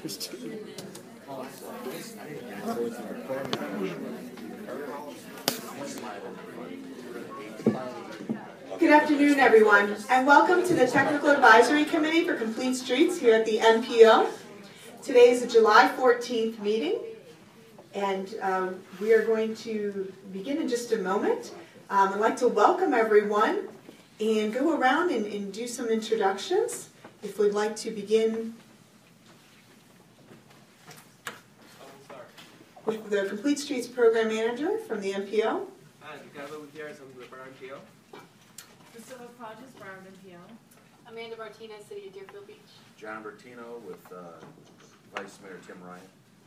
Good afternoon, everyone, and welcome to the Technical Advisory Committee for Complete Streets here at the NPO. Today is the July 14th meeting, and we are going to begin in just a moment. I'd like to welcome everyone and go around and do some introductions. If we'd like to begin with the Complete Streets Program Manager from the NPO. Ricardo Gutierrez from the NPO. Priscilla Hodges, Broward NPO. Amanda Martinez, City of Deerfield Beach. John Bertino with Vice Mayor Tim Ryan.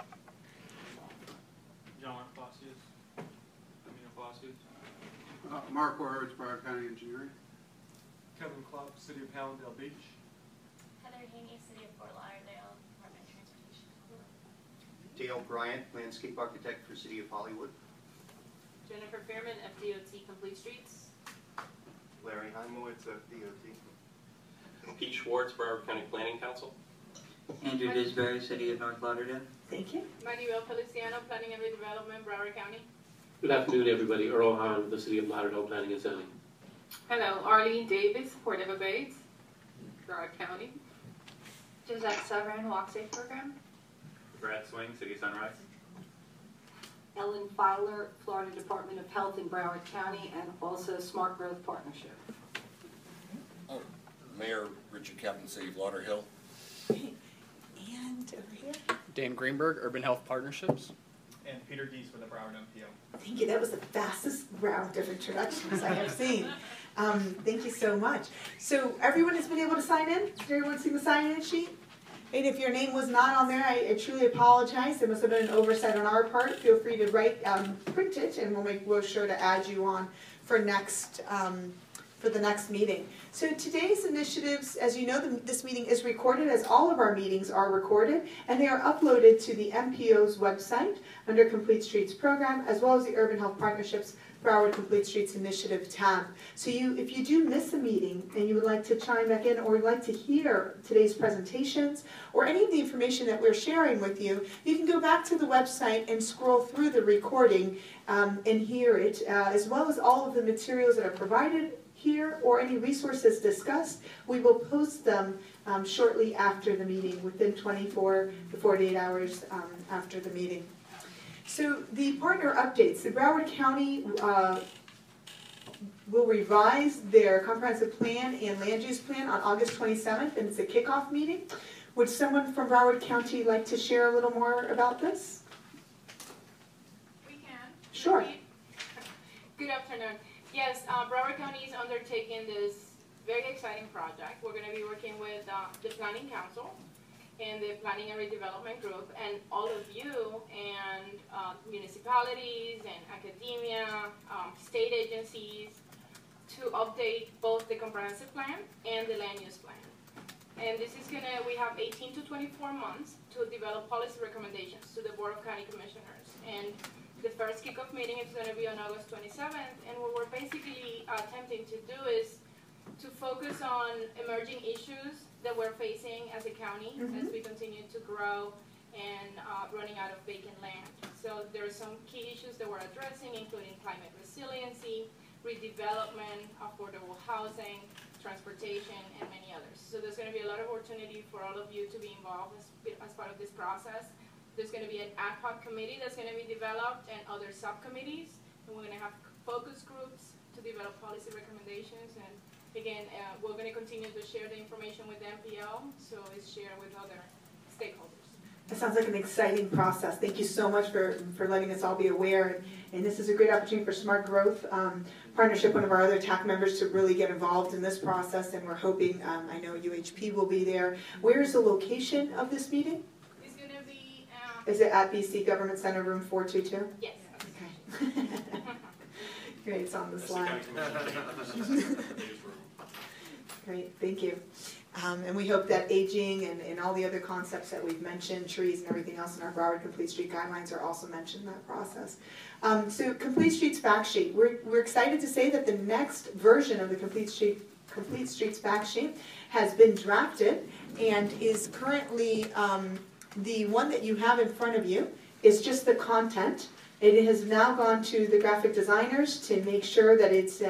John Fossius, Amina Fossius. Mark Warhurst, Broward County Engineering. Kevin Klopp, City of Hallandale Beach. Heather Haney, City of Fort Lauderdale, Department of Transportation. Dale Bryant, Landscape Architect for City of Hollywood. Jennifer Fairman, FDOT Complete Streets. Larry Heimowitz, FDOT. Pete Schwartz, Broward County Planning Council. Andrew Disbury, City of North Lauderdale. Thank you. Manuel Feliciano, Planning and Redevelopment, Broward County. Good afternoon, everybody. Earl Hahn with the City of Lauderdale Planning and Zoning. Hello, Arlene Davis, Port of Abades, Broward County. Josette Severin, Walk Safe Program. Brad Swing, City of Sunrise. Ellen Filer, Florida Department of Health in Broward County, and also Smart Growth Partnership. Mayor Richard Kaplan, City of Lauderhill. And over here. Dan Greenberg, Urban Health Partnerships. And Peter Dees for the Broward NPO. Thank you. That was the fastest round of introductions I have seen. Thank you so much. So everyone has been able to sign in? Did everyone see the sign-in sheet? And if your name was not on there, I truly apologize. There must have been an oversight on our part. Feel free to print it, and we'll sure to add you on for the next meeting. So today's initiatives, as you know, this meeting is recorded, as all of our meetings are recorded, and they are uploaded to the MPO's website under Complete Streets Program, as well as the Urban Health Partnerships Broward Complete Streets Initiative tab. So if you do miss a meeting and you would like to chime back in, or would like to hear today's presentations, or any of the information that we're sharing with you, you can go back to the website and scroll through the recording and hear it, as well as all of the materials that are provided here or any resources discussed. We will post them shortly after the meeting, within 24 to 48 hours after the meeting. So the partner updates. The Broward County will revise their comprehensive plan and land use plan on August 27th, and it's a kickoff meeting. Would someone from Broward County like to share a little more about this? We can. Sure. Good afternoon. Yes, Broward County is undertaking this very exciting project. We're going to be working with the Planning Council and the Planning and Redevelopment Group, and all of you, and municipalities and academia, state agencies, to update both the comprehensive plan and the land use plan. And this is we have 18 to 24 months to develop policy recommendations to the Board of County Commissioners. And the first kickoff meeting is going to be on August 27th, and what we're basically attempting to do is to focus on emerging issues that we're facing as a county as we continue to grow and running out of vacant land. So there are some key issues that we're addressing, including climate resiliency, redevelopment, affordable housing, transportation, and many others. So there's going to be a lot of opportunity for all of you to be involved as part of this process. There's going to be an ad hoc committee that's going to be developed, and other subcommittees, and we're going to have focus groups to develop policy recommendations. And again, we're going to continue to share the information with the MPO, so it's shared with other stakeholders. That sounds like an exciting process. Thank you so much for letting us all be aware. And this is a great opportunity for Smart Growth Partnership, one of our other TAC members, to really get involved in this process. And we're hoping, I know UHP will be there. Where is the location of this meeting? It's going to be... is it at BC Government Center, room 422? Yes. Okay. Great, it's on the slide. Great, thank you. And we hope that aging and all the other concepts that we've mentioned, trees and everything else in our Broward Complete Street Guidelines, are also mentioned in that process. So Complete Streets Fact Sheet. We're excited to say that the next version of the Complete Streets Fact Sheet has been drafted and is currently The one that you have in front of you is just the content. It has now gone to the graphic designers to make sure that it's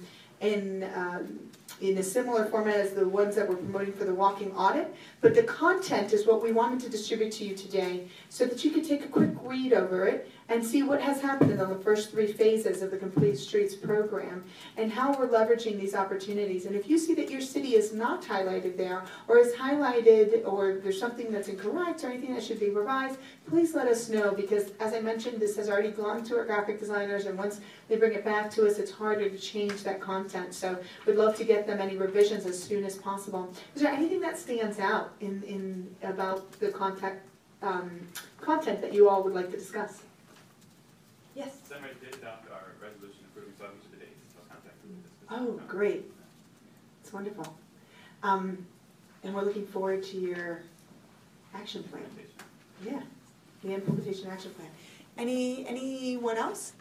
in a similar format as the ones that we're promoting for the walking audit. But the content is what we wanted to distribute to you today so that you could take a quick read over it and see what has happened in the first 3 phases of the Complete Streets program and how we're leveraging these opportunities. And if you see that your city is not highlighted there, or is highlighted, or there's something that's incorrect or anything that should be revised, please let us know, because as I mentioned, this has already gone to our graphic designers, and once they bring it back to us, it's harder to change that content. So we'd love to get them any revisions as soon as possible. Is there anything that stands out in about the content that you all would like to discuss? Yes? Somebody did adopt our resolution approving some of the dates, so contact with this. Oh, great. It's wonderful. And we're looking forward to your action plan. Yeah, the implementation action plan. Anyone else?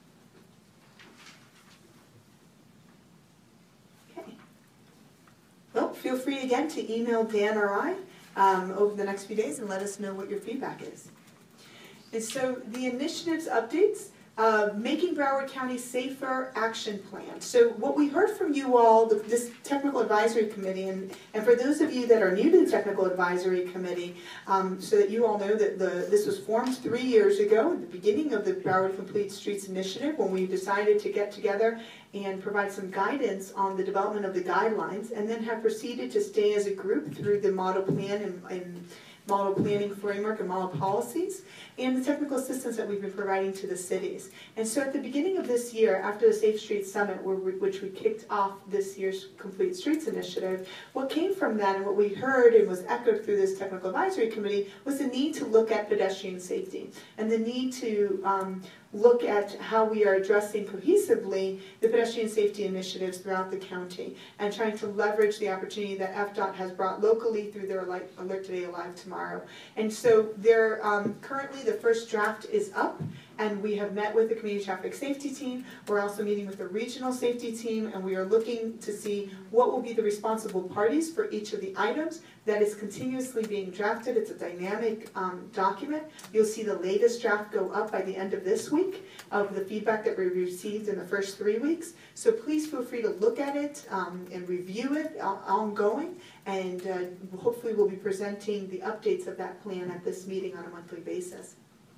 Okay. Well, feel free again to email Dan or I over the next few days and let us know what your feedback is. And so the initiatives updates, Making Broward County Safer Action Plan. So what we heard from you all, this Technical Advisory Committee, and for those of you that are new to the Technical Advisory Committee, so that you all know that this was formed 3 years ago at the beginning of the Broward Complete Streets Initiative, when we decided to get together and provide some guidance on the development of the guidelines, and then have proceeded to stay as a group through the model plan and model planning framework and model policies, and the technical assistance that we've been providing to the cities. And so at the beginning of this year, after the Safe Streets Summit, which we kicked off this year's Complete Streets Initiative, what came from that and what we heard and was echoed through this Technical Advisory Committee was the need to look at pedestrian safety and the need to look at how we are addressing cohesively the pedestrian safety initiatives throughout the county and trying to leverage the opportunity that FDOT has brought locally through their Alert Today Alive Tomorrow. And so currently the first draft is up, and we have met with the community traffic safety team. We're also meeting with the regional safety team, and we are looking to see what will be the responsible parties for each of the items. That is continuously being drafted. It's a dynamic document. You'll see the latest draft go up by the end of this week of the feedback that we received in the first 3 weeks. So please feel free to look at it and review it ongoing, and hopefully we'll be presenting the updates of that plan at this meeting on a monthly basis.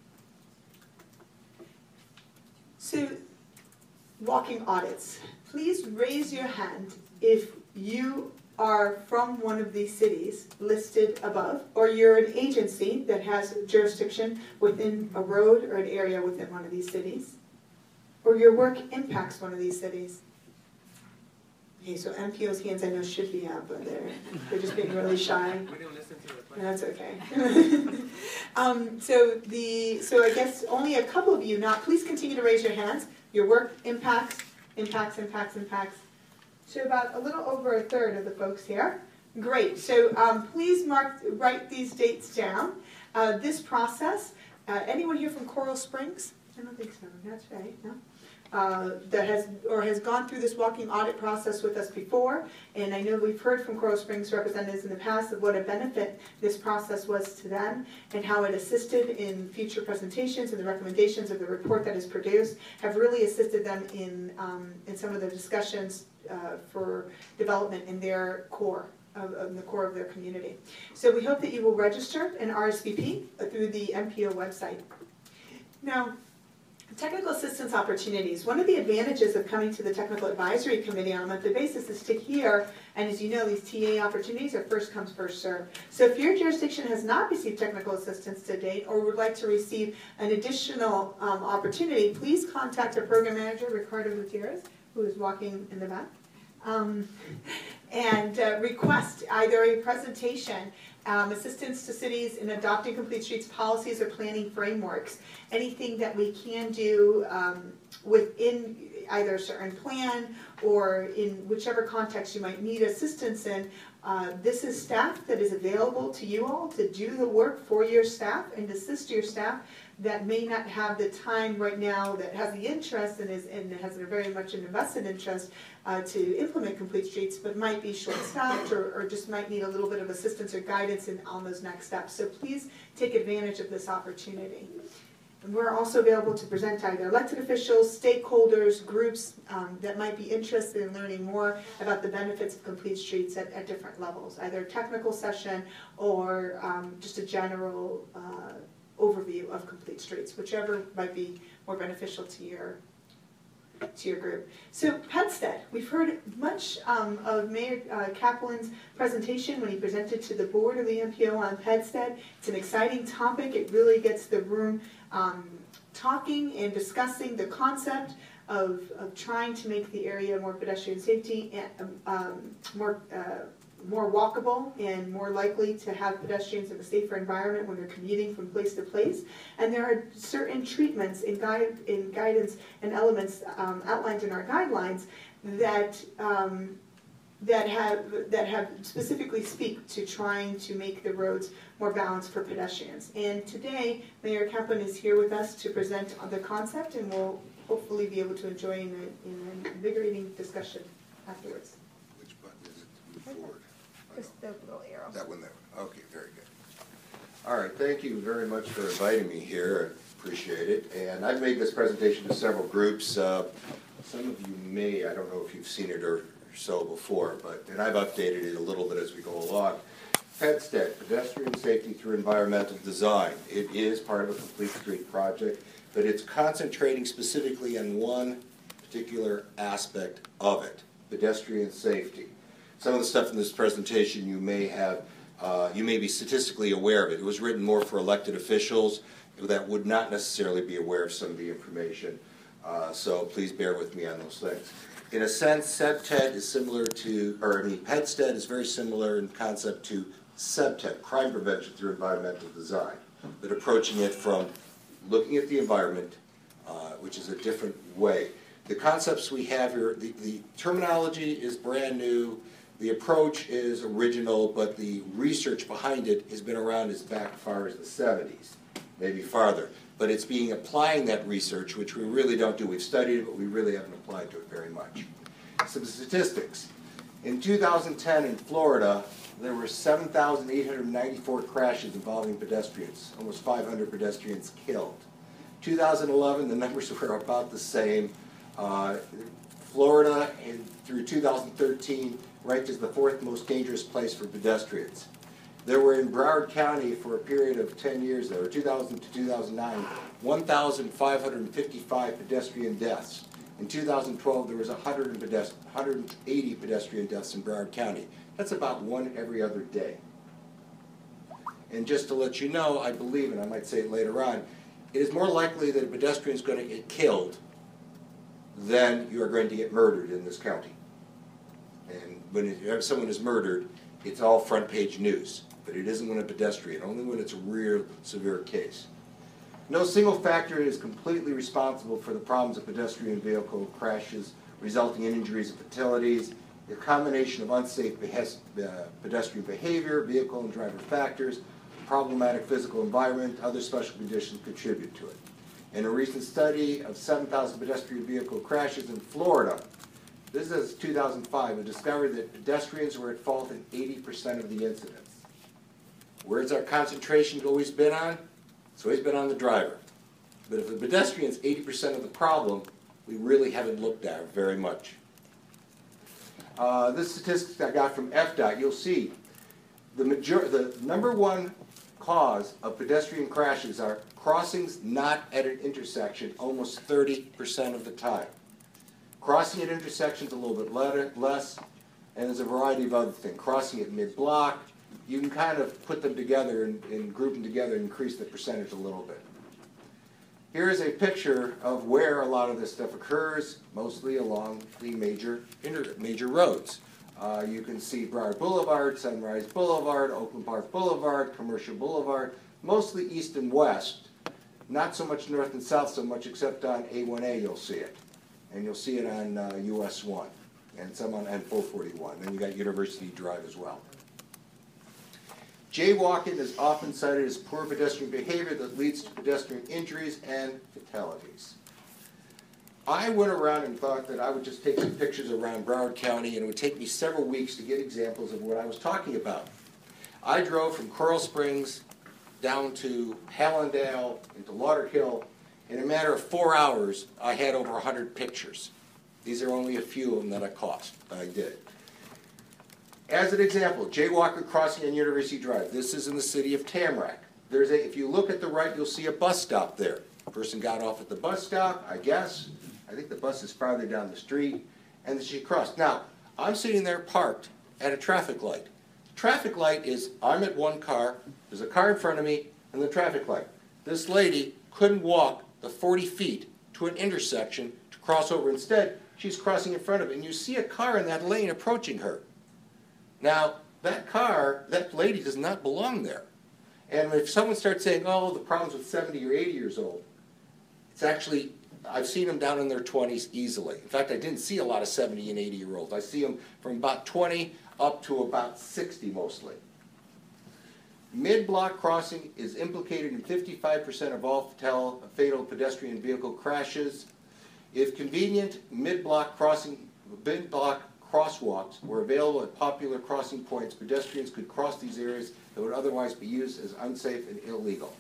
So, walking audits. Please raise your hand if you are from one of these cities listed above, or you're an agency that has jurisdiction within a road or an area within one of these cities, or your work impacts one of these cities. Okay, so MPO's hands I know should be up, but they're just being really shy. We didn't listen to the question. That's okay. So I guess only a couple of you now. Please continue to raise your hands. Your work impacts. So about a little over a third of the folks here. Great. So please write these dates down. This process. Anyone here from Coral Springs? I don't think so. That's right. No. That has gone through this walking audit process with us before, and I know we've heard from Coral Springs representatives in the past of what a benefit this process was to them and how it assisted in future presentations, and the recommendations of the report that is produced have really assisted them in some of the discussions for development in their core. Of the core of their community. So we hope that you will register an RSVP through the MPO website. Now, technical assistance opportunities. One of the advantages of coming to the Technical Advisory Committee on a monthly basis is to hear, and as you know, these TA opportunities are first come, first served. So if your jurisdiction has not received technical assistance to date, or would like to receive an additional opportunity, please contact our program manager, Ricardo Gutierrez, who is walking in the back, and request either a presentation, assistance to cities in adopting Complete Streets policies or planning frameworks, anything that we can do within either a certain plan or in whichever context you might need assistance in, This is staff that is available to you all to do the work for your staff and assist your staff that may not have the time right now, that has the interest and has a very much an invested interest to implement Complete Streets, but might be short-staffed or just might need a little bit of assistance or guidance on those next steps. So please take advantage of this opportunity. And we're also available to present to either elected officials, stakeholders, groups that might be interested in learning more about the benefits of Complete Streets at different levels, either a technical session or just a general overview of Complete Streets, whichever might be more beneficial to your group. So Pedstead, we've heard much of Mayor Kaplan's presentation when he presented to the board of the MPO on Pedstead. It's an exciting topic. It really gets the room talking and discussing the concept of trying to make the area more pedestrian safety and more walkable and more likely to have pedestrians in a safer environment when they're commuting from place to place. And there are certain treatments in guidance and elements outlined in our guidelines that have specifically speak to trying to make the roads more balanced for pedestrians. And today, Mayor Kaplan is here with us to present on the concept, and we'll hopefully be able to enjoy an invigorating discussion afterwards. Which button is it to move forward? Just the little arrow. That one there. Okay, very good. All right, thank you very much for inviting me here. I appreciate it. And I've made this presentation to several groups. Some of you may, I don't know if you've seen it or so before, and I've updated it a little bit as we go along. Pedstead, pedestrian safety through environmental design. It is part of a Complete Street project, but it's concentrating specifically on one particular aspect of it, pedestrian safety. Some of the stuff in this presentation you may be statistically aware of it. It was written more for elected officials that would not necessarily be aware of some of the information. So please bear with me on those things. In a sense, CEBTED is similar to, Pedstead is very similar in concept to CEBTED, crime prevention through environmental design, but approaching it from looking at the environment, which is a different way. The concepts we have here, the terminology is brand new. The approach is original, but the research behind it has been around as back far as the 70s, maybe farther. But it's applying that research, which we really don't do. We've studied it, but we really haven't applied to it very much. Some statistics. In 2010 in Florida, there were 7,894 crashes involving pedestrians, almost 500 pedestrians killed. 2011, the numbers were about the same. Florida, through 2013, ranked as the 4th most dangerous place for pedestrians. There were in Broward County for a period of 10 years, 2000 to 2009, 1,555 pedestrian deaths. In 2012, there was 180 pedestrian deaths in Broward County. That's about one every other day. And just to let you know, I believe, and I might say it later on, it is more likely that a pedestrian is going to get killed than you are going to get murdered in this county. And when someone is murdered, it's all front page news. But it isn't when a pedestrian, only when it's a real severe case. No single factor is completely responsible for the problems of pedestrian vehicle crashes resulting in injuries and fatalities. The combination of unsafe pedestrian behavior, vehicle and driver factors, problematic physical environment, other special conditions contribute to it. In a recent study of 7,000 pedestrian vehicle crashes in Florida, this is 2005, it discovered that pedestrians were at fault in 80% of the incidents. Where's our concentration always been on? It's always been on the driver. But if the pedestrian's 80% of the problem, we really haven't looked at it very much. This statistic I got from FDOT, you'll see the number one cause of pedestrian crashes are crossings not at an intersection almost 30% of the time. Crossing at intersections a little bit less, and there's a variety of other things. Crossing at mid-block, you can kind of put them together and group them together and increase the percentage a little bit. Here is a picture of where a lot of this stuff occurs, mostly along the major roads. You can see Broward Boulevard, Sunrise Boulevard, Oakland Park Boulevard, Commercial Boulevard, mostly east and west. Not so much north and south so much, except on A1A you'll see it. And you'll see it on US 1. and some on N441. Then you got University Drive as well. Jaywalking is often cited as poor pedestrian behavior that leads to pedestrian injuries and fatalities. I went around and thought that I would just take some pictures around Broward County, and it would take me several weeks to get examples of what I was talking about. I drove from Coral Springs down to Hallandale, into Lauderhill. In a matter of 4 hours, I had over 100 pictures. These are only a few of them that I did. As an example, jaywalker crossing on University Drive. This is in the city of Tamarack. If you look at the right, you'll see a bus stop there. A person got off at the bus stop, I guess. I think the bus is farther down the street, and she crossed. Now, I'm sitting there parked at a traffic light. Traffic light is, I'm at one car, there's a car in front of me, and the traffic light. This lady couldn't walk the 40 feet to an intersection to cross over. Instead, she's crossing in front of it, and you see a car in that lane approaching her. Now, that lady does not belong there. And if someone starts saying, oh, the problem's with 70 or 80 years old, it's actually, I've seen them down in their 20s easily. In fact, I didn't see a lot of 70 and 80-year-olds. I see them from about 20 up to about 60 mostly. Mid-block crossing is implicated in 55% of all fatal pedestrian vehicle crashes. If convenient, mid-block crosswalks were available at popular crossing points, pedestrians could cross these areas that would otherwise be used as unsafe and illegal.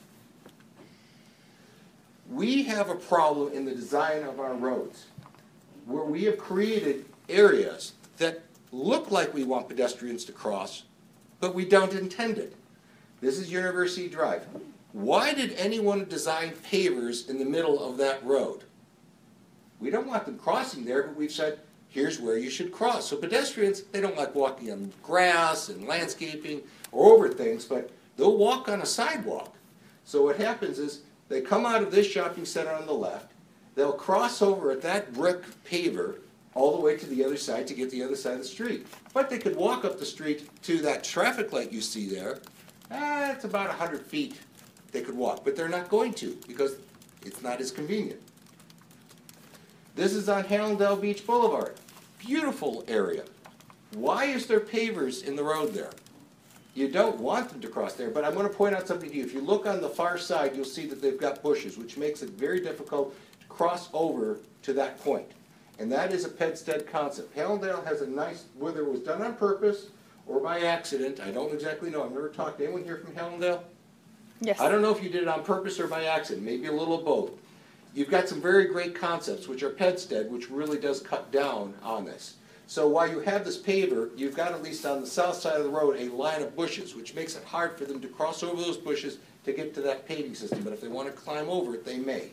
We have a problem in the design of our roads where we have created areas that look like we want pedestrians to cross, but we don't intend it. This is University Drive. Why did anyone design pavers in the middle of that road? We don't want them crossing there, but we've said, here's where you should cross. So pedestrians, they don't like walking on grass and landscaping or over things, but they'll walk on a sidewalk. So what happens is they come out of this shopping center on the left, they'll cross over at that brick paver all the way to the other side to get the other side of the street. But they could walk up the street to that traffic light you see there. It's about 100 feet they could walk, but they're not going to because it's not as convenient. This is on Hallandale Beach Boulevard. Beautiful area. Why is there pavers in the road there? You don't want them to cross there, but I'm going to point out something to you. If you look on the far side, you'll see that they've got bushes, which makes it very difficult to cross over to that point. And that is a Pedstead concept. Hallandale has a nice, whether it was done on purpose or by accident, I don't exactly know. I've never talked to anyone here from Hallandale. Yes. I don't know if you did it on purpose or by accident, maybe a little of both. You've got some very great concepts, which are Pedstead, which really does cut down on this. So while you have this paver, you've got at least on the south side of the road a line of bushes, which makes it hard for them to cross over those bushes to get to that paving system. But if they want to climb over it, they may.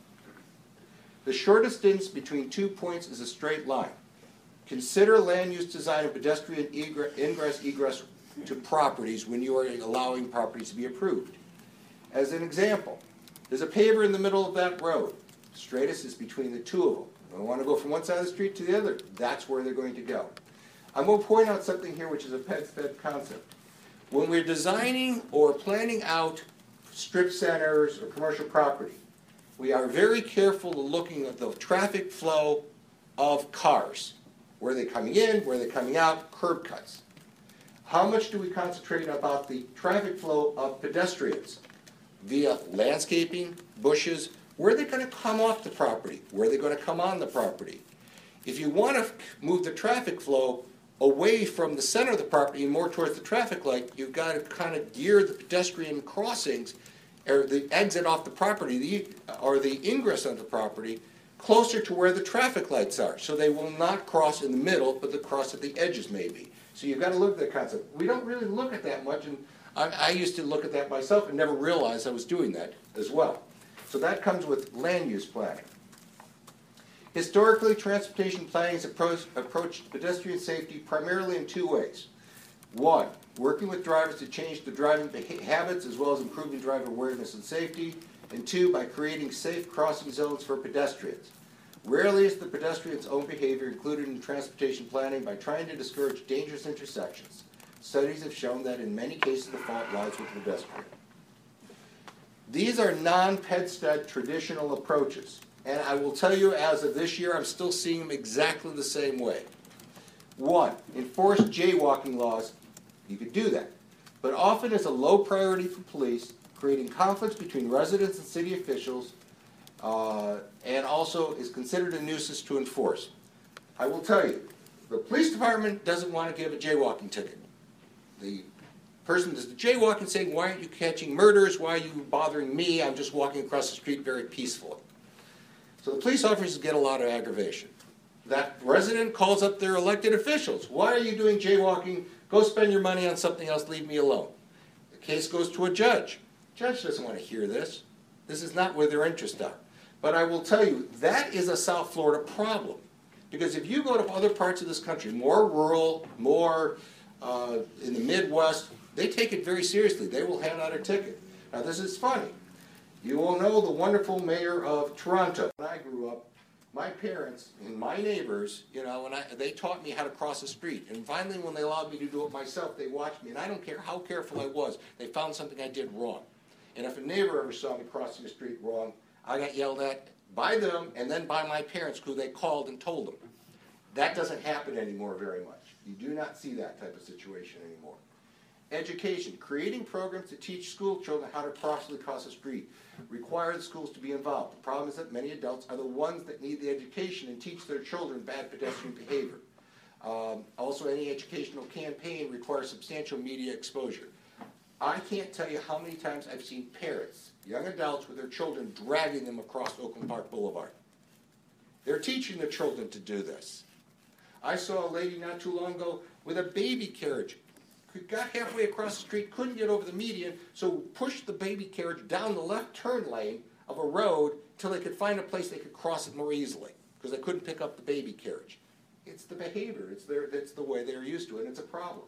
The shortest distance between 2 points is a straight line. Consider land use design and pedestrian ingress egress to properties when you are allowing properties to be approved. As an example, there's a paver in the middle of that road. Straightest is between the two of them. They want to go from one side of the street to the other. That's where they're going to go. I'm going to point out something here which is a Pedstead concept. When we're designing or planning out strip centers or commercial property, we are very careful looking at the traffic flow of cars. Where are they coming in? Where are they coming out? Curb cuts. How much do we concentrate about the traffic flow of pedestrians? Via landscaping, bushes, where are they going to come off the property? Where are they going to come on the property? If you want to move the traffic flow away from the center of the property and more towards the traffic light, you've got to kind of gear the pedestrian crossings or the exit off the property or the ingress onto the property closer to where the traffic lights are. So they will not cross in the middle, but they'll cross at the edges maybe. So you've got to look at that concept. We don't really look at that much, and I used to look at that myself and never realized I was doing that as well. So that comes with land use planning. Historically, transportation planning has approached pedestrian safety primarily in two ways. One, working with drivers to change the driving habits as well as improving driver awareness and safety. And two, by creating safe crossing zones for pedestrians. Rarely is the pedestrian's own behavior included in transportation planning by trying to discourage dangerous intersections. Studies have shown that in many cases the fault lies with the pedestrian. These are non-Pedstead traditional approaches. And I will tell you, as of this year, I'm still seeing them exactly the same way. One, enforce jaywalking laws. You could do that. But often it's a low priority for police, creating conflicts between residents and city officials, and also is considered a nuisance to enforce. I will tell you, the police department doesn't want to give a jaywalking ticket. The person does the jaywalking saying, why aren't you catching murderers? Why are you bothering me? I'm just walking across the street very peacefully. So the police officers get a lot of aggravation. That resident calls up their elected officials. Why are you doing jaywalking? Go spend your money on something else, leave me alone. The case goes to a judge. Judge doesn't want to hear this. This is not where their interests are. But I will tell you, that is a South Florida problem. Because if you go to other parts of this country, more rural, more in the Midwest, they take it very seriously. They will hand out a ticket. Now this is funny. You will know the wonderful mayor of Toronto. When I grew up, my parents and my neighbors, you know, they taught me how to cross the street. And finally, when they allowed me to do it myself, they watched me. And I don't care how careful I was, they found something I did wrong. And if a neighbor ever saw me crossing the street wrong, I got yelled at by them and then by my parents, who they called and told them. That doesn't happen anymore very much. You do not see that type of situation anymore. Education. Creating programs to teach school children how to properly cross the street. Require the schools to be involved. The problem is that many adults are the ones that need the education and teach their children bad pedestrian behavior. Also, any educational campaign requires substantial media exposure. I can't tell you how many times I've seen parents, young adults with their children, dragging them across Oakland Park Boulevard. They're teaching their children to do this. I saw a lady not too long ago with a baby carriage. Got halfway across the street, couldn't get over the median, so pushed the baby carriage down the left turn lane of a road till they could find a place they could cross it more easily, because they couldn't pick up the baby carriage. It's the behavior. It's the way they're used to it, and it's a problem.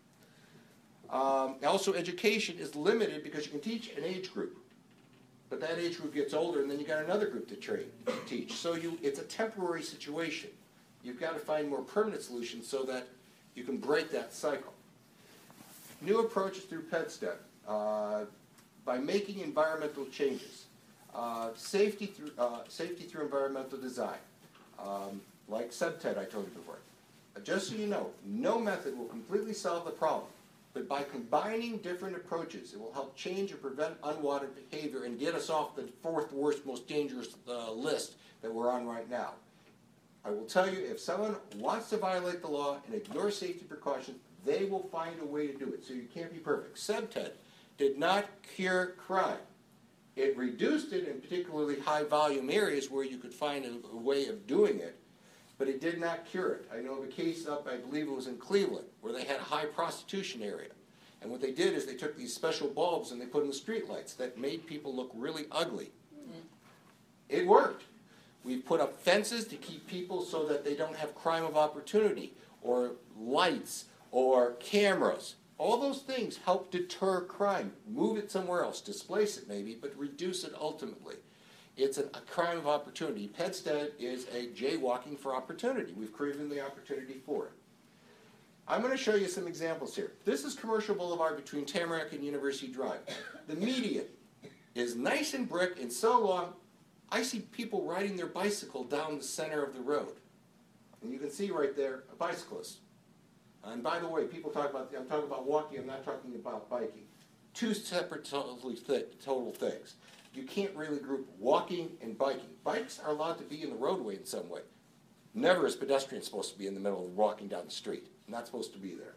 Also, education is limited because you can teach an age group, but that age group gets older, and then you got another group to teach. So it's a temporary situation. You've got to find more permanent solutions so that you can break that cycle. New approaches through PEDSTEP, by making environmental changes. Safety through environmental design, like SEBTED I told you before. Just so you know, no method will completely solve the problem, but by combining different approaches, it will help change and prevent unwanted behavior and get us off the fourth worst, most dangerous list that we're on right now. I will tell you, if someone wants to violate the law and ignore safety precautions, they will find a way to do it. So you can't be perfect. SEBTED did not cure crime. It reduced it in particularly high volume areas where you could find a way of doing it, but it did not cure it. I know of a case up, I believe it was in Cleveland, where they had a high prostitution area. And what they did is they took these special bulbs and they put in the streetlights that made people look really ugly. It worked. We've put up fences to keep people so that they don't have crime of opportunity, or lights, or cameras. All those things help deter crime. Move it somewhere else, displace it maybe, but reduce it ultimately. It's a crime of opportunity. PEDSTED is a jaywalking for opportunity. We've created the opportunity for it. I'm going to show you some examples here. This is Commercial Boulevard between Tamarack and University Drive. The median is nice and brick and so long, I see people riding their bicycle down the center of the road. And you can see right there a bicyclist. And by the way, people talk about, I'm talking about walking, I'm not talking about biking. Two separate total things. You can't really group walking and biking. Bikes are allowed to be in the roadway in some way. Never is pedestrians supposed to be in the middle of walking down the street. Not supposed to be there.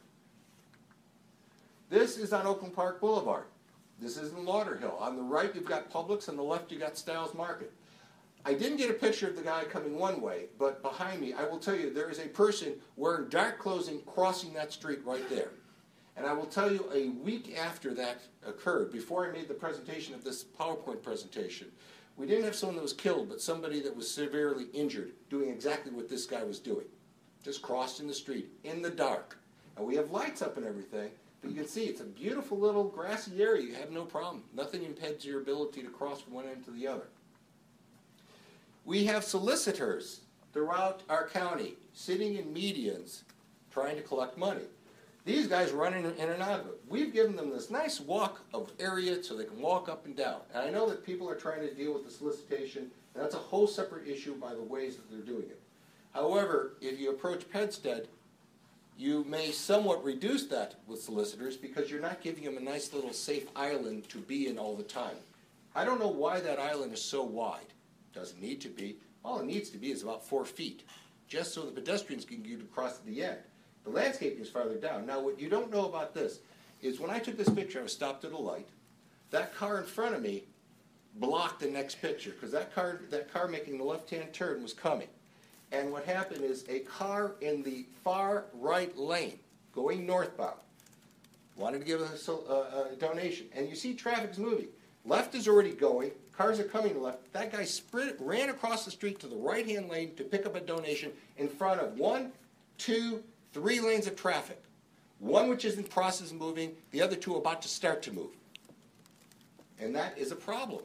This is on Oakland Park Boulevard. This is in Lauderhill. On the right you've got Publix, on the left you've got Styles Market. I didn't get a picture of the guy coming one way, but behind me, I will tell you, there is a person wearing dark clothing crossing that street right there. And I will tell you, a week after that occurred, before I made the presentation of this PowerPoint presentation, we didn't have someone that was killed, but somebody that was severely injured doing exactly what this guy was doing. Just crossing the street in the dark. And we have lights up and everything, but you can see it's a beautiful little grassy area. You have no problem. Nothing impedes your ability to cross from one end to the other. We have solicitors throughout our county sitting in medians trying to collect money. These guys run in and out of it. We've given them this nice walk of area so they can walk up and down. And I know that people are trying to deal with the solicitation, and that's a whole separate issue by the ways that they're doing it. However, if you approach PEDSTED, You may somewhat reduce that with solicitors because you're not giving them a nice little safe island to be in all the time. I don't know why that island is so wide. Doesn't need to be. All it needs to be is about 4 feet, just so the pedestrians can get across to the end. The landscaping is farther down. Now, what you don't know about this is when I took this picture, I was stopped at a light. That car in front of me blocked the next picture because that car making the left-hand turn was coming. And what happened is a car in the far right lane going northbound wanted to give a donation. And you see traffic's moving. Left is already going. Cars are coming to left. That guy ran across the street to the right-hand lane to pick up a donation in front of 1, 2, 3 lanes of traffic. One which is in process of moving, the other 2 about to start to move. And that is a problem.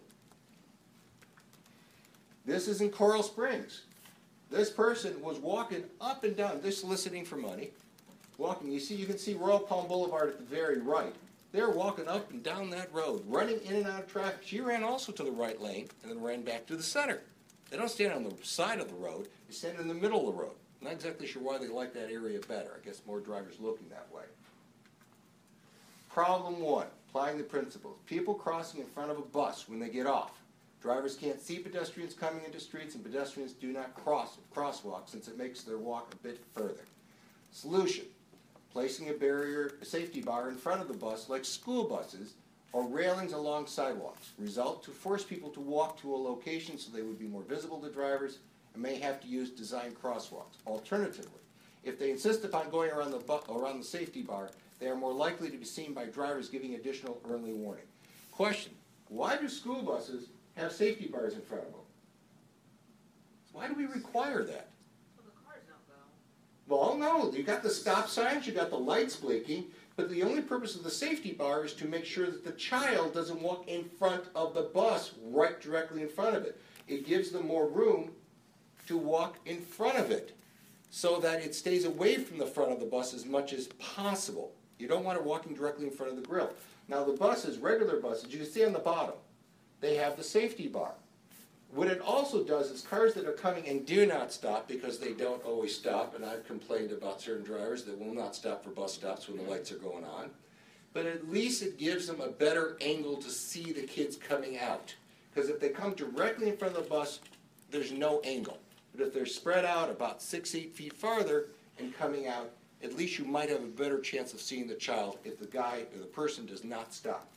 This is in Coral Springs. This person was walking up and down, they're soliciting for money. Walking, you can see Royal Palm Boulevard at the very right. They're walking up and down that road, running in and out of traffic. She ran also to the right lane and then ran back to the center. They don't stand on the side of the road, they stand in the middle of the road. I'm not exactly sure why they like that area better. I guess more drivers looking that way. Problem 1, applying the principles. People crossing in front of a bus when they get off. Drivers can't see pedestrians coming into streets, and pedestrians do not cross at crosswalks since it makes their walk a bit further. Solution: placing a safety bar in front of the bus like school buses or railings along sidewalks. Result: to force people to walk to a location so they would be more visible to drivers and may have to use designed crosswalks. Alternatively, if they insist upon going around the safety bar, they are more likely to be seen by drivers giving additional early warning. Question: why do school buses have safety bars in front of them? Why do we require that? So the cars don't go. Well, no, you got the stop signs, you got the lights blinking, but the only purpose of the safety bar is to make sure that the child doesn't walk in front of the bus right directly in front of it. It gives them more room to walk in front of it so that it stays away from the front of the bus as much as possible. You don't want it walking directly in front of the grill. Now the buses, regular buses, you can see on the bottom, they have the safety bar. What it also does is cars that are coming and do not stop, because they don't always stop, and I've complained about certain drivers that will not stop for bus stops when the lights are going on, but at least it gives them a better angle to see the kids coming out. Because if they come directly in front of the bus, there's no angle. But if they're spread out about 6, 8 feet farther and coming out, at least you might have a better chance of seeing the child if the guy or the person does not stop.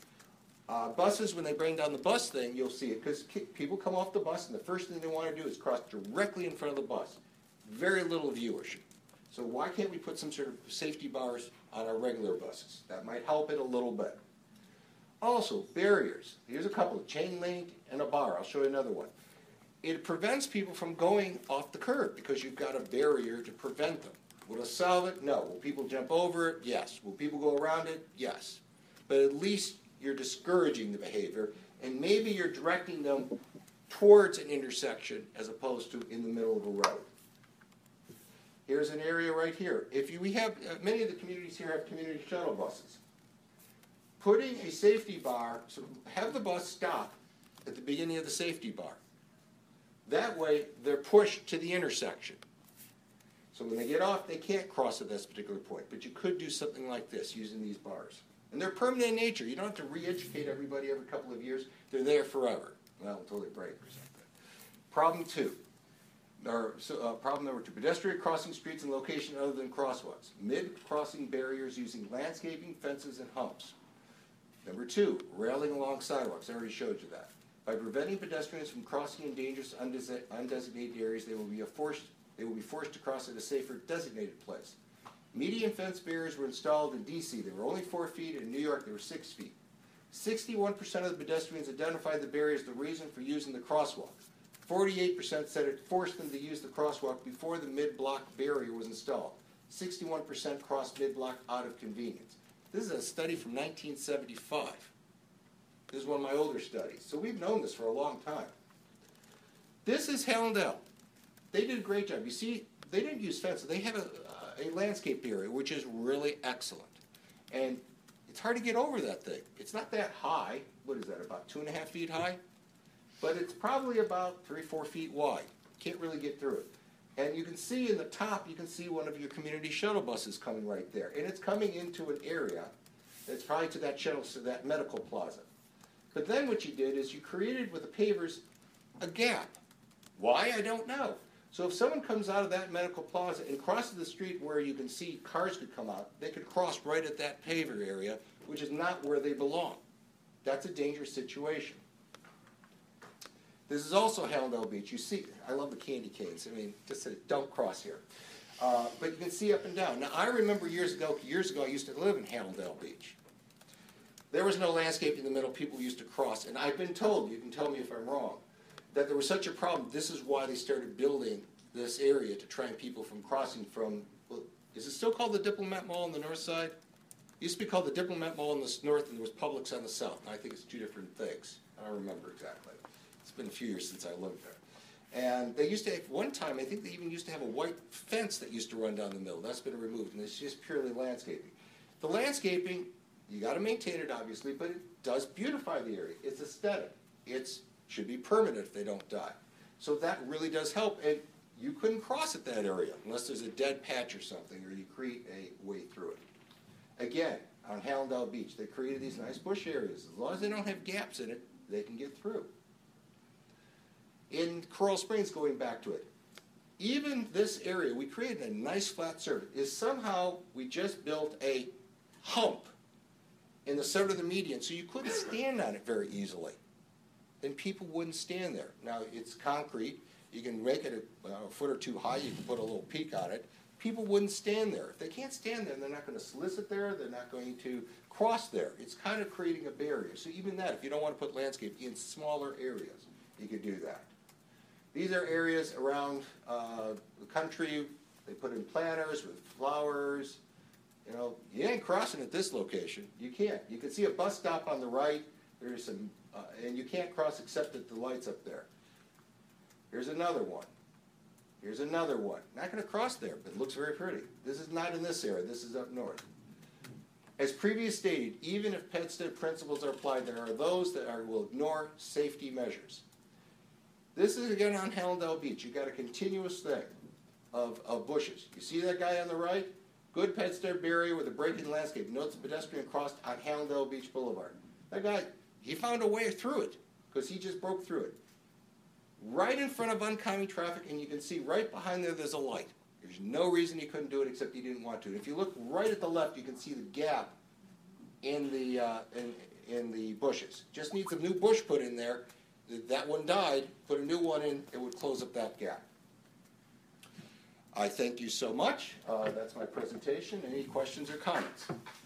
Buses, when they bring down the bus thing, you'll see it, because people come off the bus and the first thing they want to do is cross directly in front of the bus. Very little viewership. So why can't we put some sort of safety bars on our regular buses? That might help it a little bit. Also, barriers. Here's a couple, a chain link and a bar. I'll show you another one. It prevents people from going off the curb because you've got a barrier to prevent them. Will it solve it? No. Will people jump over it? Yes. Will people go around it? Yes. But at least you're discouraging the behavior, and maybe you're directing them towards an intersection as opposed to in the middle of a road. Here's an area right here. We have many of the communities here have community shuttle buses. Putting a safety bar, so have the bus stop at the beginning of the safety bar. That way, they're pushed to the intersection. So when they get off, they can't cross at this particular point. But you could do something like this using these bars. And they're permanent in nature. You don't have to re-educate everybody every couple of years. They're there forever. Well, until they break or something. Problem 2. Problem number 2. Pedestrian crossing streets in location other than crosswalks. Mid-crossing barriers using landscaping, fences, and humps. Number 2. Railing along sidewalks. I already showed you that. By preventing pedestrians from crossing in dangerous, undesignated areas, they will be forced to cross at a safer, designated place. Median fence barriers were installed in D.C. They were only 4 feet. In New York, they were 6 feet. 61% of the pedestrians identified the barrier as the reason for using the crosswalk. 48% said it forced them to use the crosswalk before the mid-block barrier was installed. 61% crossed mid-block out of convenience. This is a study from 1975. This is one of my older studies. So we've known this for a long time. This is Hallandale. They did a great job. You see, they didn't use fences. They have a landscape area, which is really excellent. And it's hard to get over that thing. It's not that high. What is that, about 2.5 feet high? But it's probably about 3 or 4 feet wide. Can't really get through it. And you can see in the top, you can see one of your community shuttle buses coming right there. And it's coming into an area that's probably to that shuttle, to that medical plaza. But then what you did is you created with the pavers a gap. Why? I don't know. So if someone comes out of that medical plaza and crosses the street where you can see cars could come out, they could cross right at that paver area, which is not where they belong. That's a dangerous situation. This is also Hallandale Beach. You see, I love the candy canes. I mean, just say, don't cross here. But you can see up and down. Now, I remember years ago, I used to live in Hallandale Beach. There was no landscape in the middle. People used to cross. And I've been told, you can tell me if I'm wrong, that there was such a problem. This is why they started building this area to try and people from crossing from, well, is it still called the Diplomat Mall on the north side? It used to be called the Diplomat Mall in the north, and there was Publix on the south. And I think it's two different things. I don't remember exactly. It's been a few years since I lived there. And they used to have, one time, I think they even used to have a white fence that used to run down the middle. That's been removed, and it's just purely landscaping. The landscaping, you got to maintain it, obviously, but it does beautify the area. It's aesthetic. It should be permanent if they don't die. So that really does help. And you couldn't cross at that area unless there's a dead patch or something, or you create a way through it. Again, on Hallandale Beach, they created these nice bush areas. As long as they don't have gaps in it, they can get through. In Coral Springs, going back to it, even this area, we created a nice flat surface, is somehow we just built a hump in the center of the median, so you couldn't stand on it very easily. Then people wouldn't stand there. Now, it's concrete. You can make it a foot or two high. You can put a little peak on it. People wouldn't stand there. If they can't stand there, they're not going to solicit there. They're not going to cross there. It's kind of creating a barrier. So even that, if you don't want to put landscape in smaller areas, you could do that. These are areas around the country. They put in planters with flowers. You know, you ain't crossing at this location. You can't. You can see a bus stop on the right. There's some, and you can't cross except at the lights up there. Here's another one. Here's another one. Not going to cross there, but it looks very pretty. This is not in this area. This is up north. As previously stated, even if PEDSTED principles are applied, there are those that will ignore safety measures. This is again on Hallandale Beach. You've got a continuous thing of bushes. You see that guy on the right? Good PEDSTED barrier with a break-in landscape. Notice the pedestrian crossed on Hallandale Beach Boulevard. That guy, he found a way through it because he just broke through it. Right in front of oncoming traffic, and you can see right behind there, there's a light. There's no reason he couldn't do it except he didn't want to. And if you look right at the left, you can see the gap in the bushes. Just needs a new bush put in there. That one died. Put a new one in. It would close up that gap. I thank you so much. That's my presentation. Any questions or comments?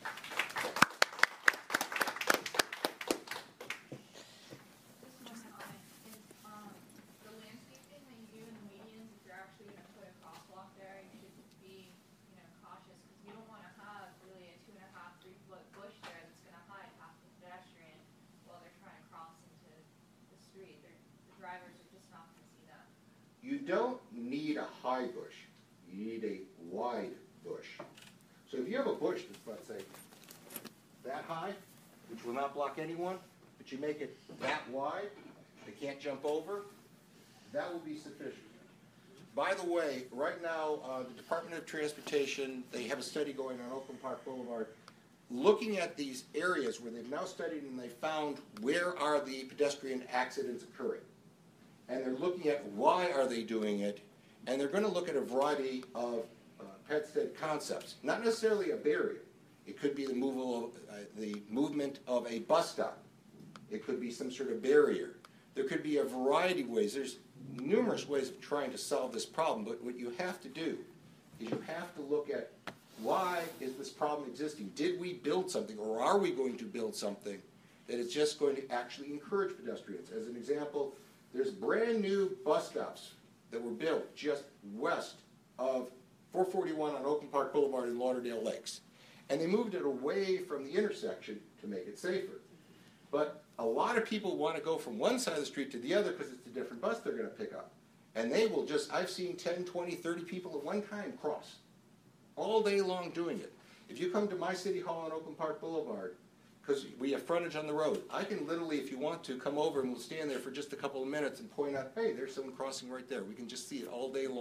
You don't need a high bush. You need a wide bush. So if you have a bush that's, let's say, that high, which will not block anyone, but you make it that wide, they can't jump over, that will be sufficient. By the way, right now, the Department of Transportation, they have a study going on Oakland Park Boulevard, looking at these areas where they've now studied and they found where are the pedestrian accidents occurring. And they're looking at why are they doing it, and they're going to look at a variety of PEDSTED concepts. Not necessarily a barrier. It could be the movement of a bus stop. It could be some sort of barrier. There could be a variety of ways. There's numerous ways of trying to solve this problem, but what you have to do is you have to look at why is this problem existing? Did we build something, or are we going to build something that is just going to actually encourage pedestrians? As an example, there's brand new bus stops that were built just west of 441 on Oakland Park Boulevard in Lauderdale Lakes. And they moved it away from the intersection to make it safer. But a lot of people want to go from one side of the street to the other because it's a different bus they're going to pick up. And they will just, I've seen 10, 20, 30 people at one time cross. All day long doing it. If you come to my city hall on Oakland Park Boulevard, because we have frontage on the road, I can literally, if you want to, come over and we'll stand there for just a couple of minutes and point out, hey, there's someone crossing right there. We can just see it all day long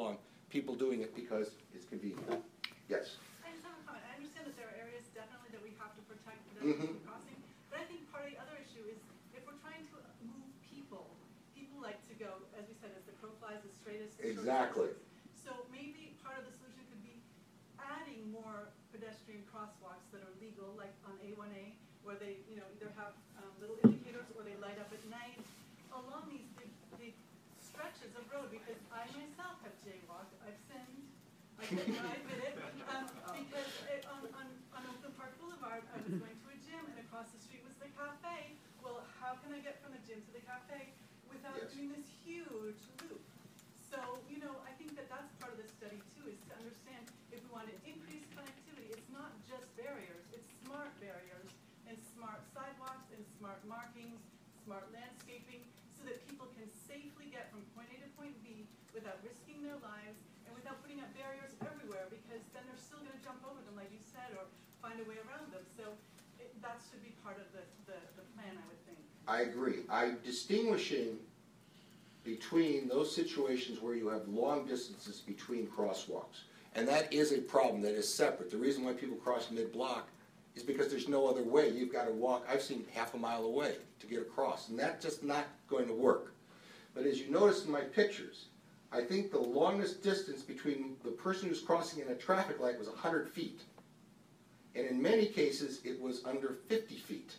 people doing it because it's convenient. Yes? I just have a comment. I understand that there are areas definitely that we have to protect pedestrians from crossing, but I think part of the other issue is if we're trying to move people, people like to go, as we said, as the crow flies, the straightest. Exactly. So maybe part of the solution could be adding more pedestrian crosswalks that are legal, like on A1A, where they, you know, either have little indicators or they light up at night along these big stretches of road, because I myself have jaywalked, I've sinned, I admit it, because on Oakland Park Boulevard, I was going to a gym and across the street was the cafe. Well, how can I get from the gym to the cafe without doing this huge loop? So, you know, I think that that's part of the study too, is to understand if we want to increase connectivity, it's not just barriers, it's smart barriers and smart sidewalks and smart markings, smart landscaping, so that people can safely get from point A to point B without risking their lives and without putting up barriers everywhere, because then they're still going to jump over them, like you said, or find a way around them. So that should be part of the plan, I would think. I agree. I'm distinguishing between those situations where you have long distances between crosswalks. And that is a problem that is separate. The reason why people cross mid-block is because there's no other way. You've got to walk, I've seen half a mile away to get across, and that's just not going to work. But as you notice in my pictures, I think the longest distance between the person who's crossing in a traffic light was 100 feet. And in many cases, it was under 50 feet.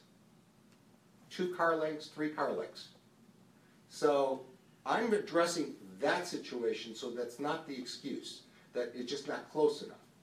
2 car lengths, 3 car lengths. So I'm addressing that situation, so that's not the excuse, that it's just not close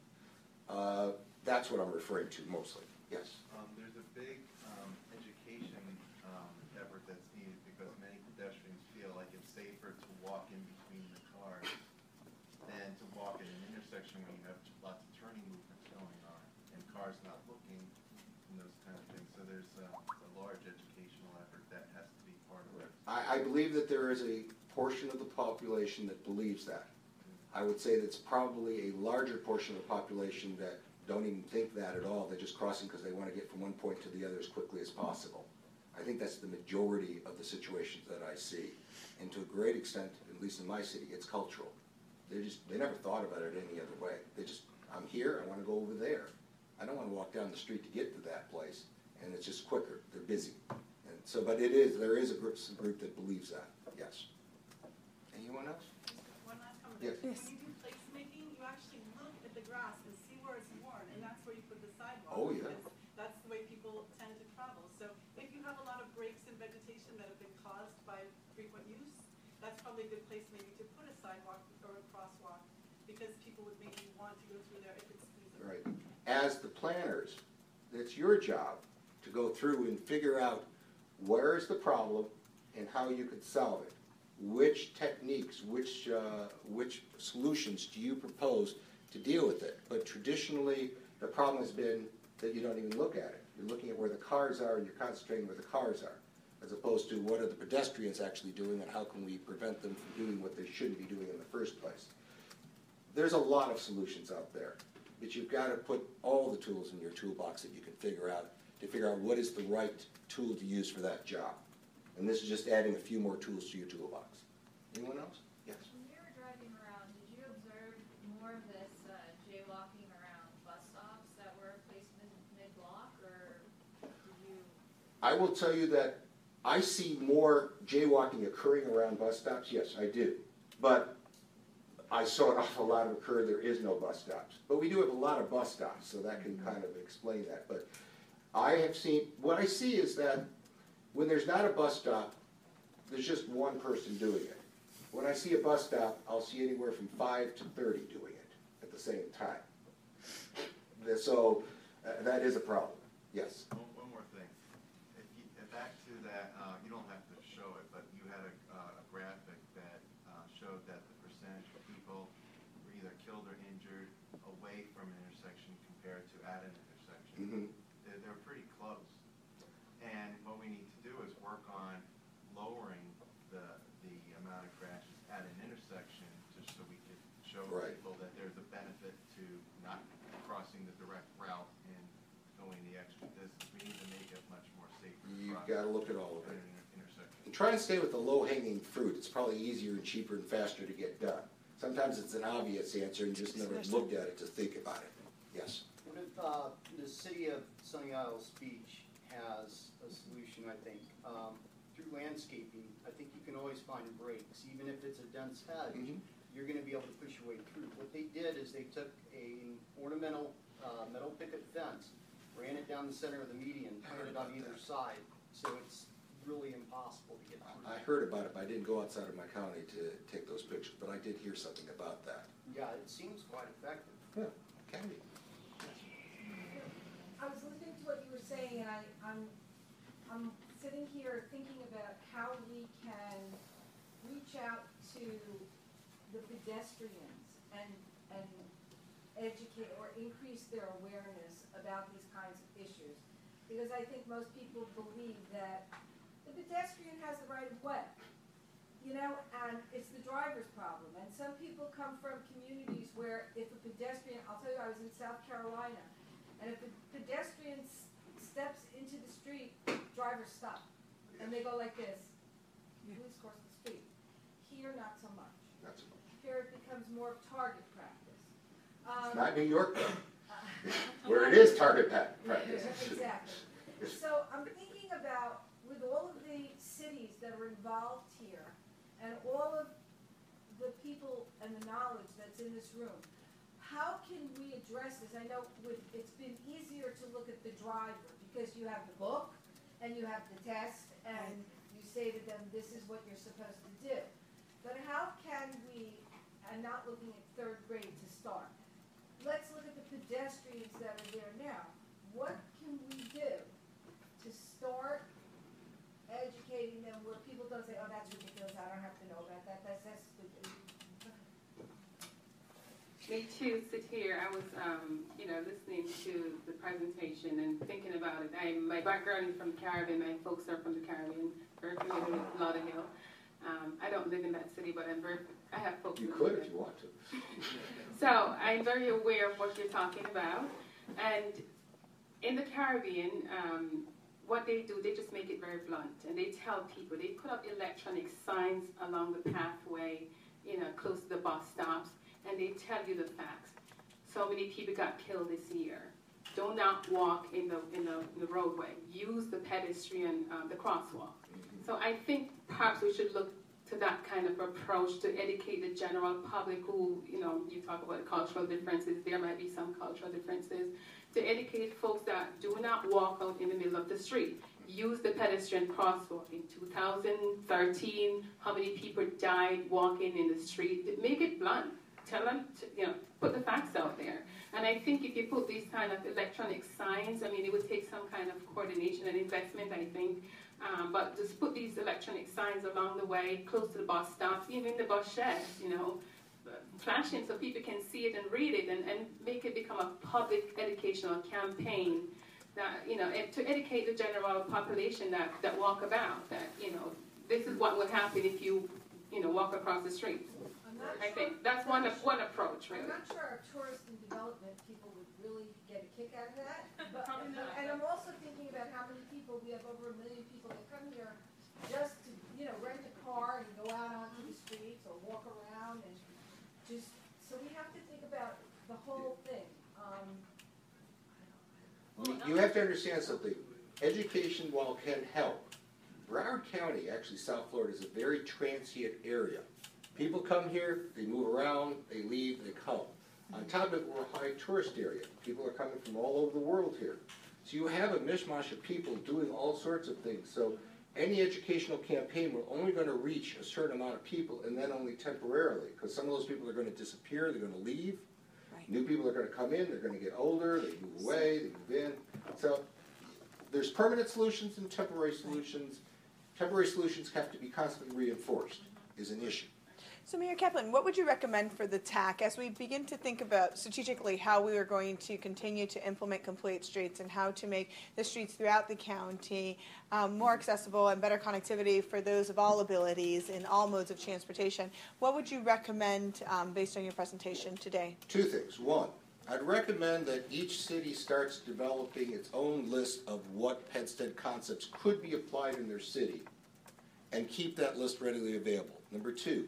enough. That's what I'm referring to mostly. Yes? There's a big education effort that's needed, because many pedestrians feel like it's safer to walk in between the cars than to walk in an intersection where you have lots of turning movements going on and cars not looking and those kind of things. So there's a large educational effort that has to be part of it. I believe that there is a portion of the population that believes that. I would say that's probably a larger portion of the population that don't even think that at all. They're just crossing because they want to get from one point to the other as quickly as possible. I think that's the majority of the situations that I see. And to a great extent, at least in my city, it's cultural. They never thought about it any other way. They just, I'm here, I want to go over there. I don't want to walk down the street to get to that place, and it's just quicker. They're busy. And so, but there is a group that believes that, yes. Anyone else? One last comment. Yes. When you do placemaking, you actually look at the grass and see where it's worn, and that's where you put the sidewalk. Oh, yeah. Because that's the way people tend to travel. So if you have a lot of breaks in vegetation that have been caused by frequent use, that's probably a good place maybe to put a sidewalk or a crosswalk, because people would maybe want to go through there if it's feasible. Right. As the planners, it's your job to go through and figure out where is the problem and how you could solve it. Which techniques, which solutions do you propose to deal with it? But traditionally, the problem has been that you don't even look at it. You're looking at where the cars are and you're concentrating where the cars are, as opposed to what are the pedestrians actually doing and how can we prevent them from doing what they shouldn't be doing in the first place. There's a lot of solutions out there, but you've got to put all the tools in your toolbox that you can figure out to figure out what is the right tool to use for that job. And this is just adding a few more tools to your toolbox. Anyone else? Yes. When you were driving around, did you observe more of this jaywalking around bus stops that were placed mid-block, or did you? I will tell you that I see more jaywalking occurring around bus stops. Yes, I do. But I saw an awful lot of occur. There is no bus stops. But we do have a lot of bus stops, so that can kind of explain that. But I have seen, what I see is that when there's not a bus stop, there's just one person doing it. When I see a bus stop, I'll see anywhere from 5 to 30 doing it at the same time. So that is a problem. Yes? One more thing. Back to that, you don't have to show it, but you had a graphic that showed that the percentage of people were either killed or injured away from an intersection compared to at an intersection. Mm-hmm. They're pretty close. And what we need to do is work on lowering the amount of crashes at an intersection, just so we can show people that there's a benefit to not crossing the direct route and going the extra distance. We need to make it much more safer. You've got to look at all of it. Intersection. And try and stay with the low-hanging fruit. It's probably easier and cheaper and faster to get done. Sometimes it's an obvious answer and just never looked at it to think about it. Yes? What if the city of Sunny Isles Beach has a solution, I think, through landscaping. I think you can always find breaks, even if it's a dense hedge, you're going to be able to push your way through. What they did is they took an ornamental metal picket fence, ran it down the center of the median, put it on either side, so it's really impossible to get through. I heard about it, but I didn't go outside of my county to take those pictures, but I did hear something about that. Yeah, it seems quite effective. Yeah, can be. I was listening to what you were saying, and I'm sitting here thinking about how we can reach out to the pedestrians and educate or increase their awareness about these kinds of issues. Because I think most people believe that the pedestrian has the right of way, you know, and it's the driver's problem. And some people come from communities where if a pedestrian, I'll tell you, I was in South Carolina, and if a pedestrian steps into the street, drivers stop. And they go like this, you police cross the street. Here, not so much. Not so much. Here it becomes more of target practice. It's not New York, though, where it is target practice. Exactly. So I'm thinking about, with all of the cities that are involved here, and all of the people and the knowledge that's in this room, how can we address this? I know it's been easier to look at the driver because you have the book and you have the test and you say to them, this is what you're supposed to do. But how can we, and not looking at third grade to start, let's look at the pedestrians that are there now. What can we do to start educating them where people don't say, oh, that's ridiculous, I don't have to know about that, that's stupid. Me too, sit here. I was, listening to the presentation and thinking about it. My background is from the Caribbean. My folks are from the Caribbean. Very familiar with Lauderdale. I don't live in that city, but I have folks. You could if you want to. So I'm very aware of what you're talking about. And in the Caribbean, what they do, they just make it very blunt. And they tell people, they put up electronic signs along the pathway, close to the bus stops, and they tell you the facts. So many people got killed this year. Do not walk in the roadway. Use the pedestrian, the crosswalk. So I think perhaps we should look to that kind of approach to educate the general public who, you talk about cultural differences, there might be some cultural differences, to educate folks that do not walk out in the middle of the street. Use the pedestrian crosswalk. In 2013, how many people died walking in the street? Make it blunt. Tell them, put the facts out there. And I think if you put these kind of electronic signs, it would take some kind of coordination and investment, I think. But just put these electronic signs along the way, close to the bus stops, even in the bus sheds, flashing so people can see it and read it and make it become a public educational campaign that, to educate the general population that walk about, that, this is what would happen if you, walk across the street. I think that's one approach, really. I'm not sure our tourist and development people would really get a kick out of that. And I'm also thinking about how many people, we have over 1 million people that come here just to, rent a car and go out onto the streets or walk around and just, so we have to think about the whole thing. You have to understand something. Education, while can help, Broward County, actually South Florida, is a very transient area. People come here, they move around, they leave, they come. On top of it, we're a high tourist area. People are coming from all over the world here. So you have a mishmash of people doing all sorts of things. So any educational campaign, we're only going to reach a certain amount of people, and then only temporarily, because some of those people are going to disappear, they're going to leave. Right. New people are going to come in, they're going to get older, they move away, they move in. So there's permanent solutions and temporary solutions. Temporary solutions have to be constantly reinforced, is an issue. So Mayor Kaplan, what would you recommend for the TAC as we begin to think about strategically how we are going to continue to implement complete streets and how to make the streets throughout the county more accessible and better connectivity for those of all abilities in all modes of transportation? What would you recommend based on your presentation today? 2 things. 1, I'd recommend that each city starts developing its own list of what Pedstead concepts could be applied in their city and keep that list readily available. Number 2,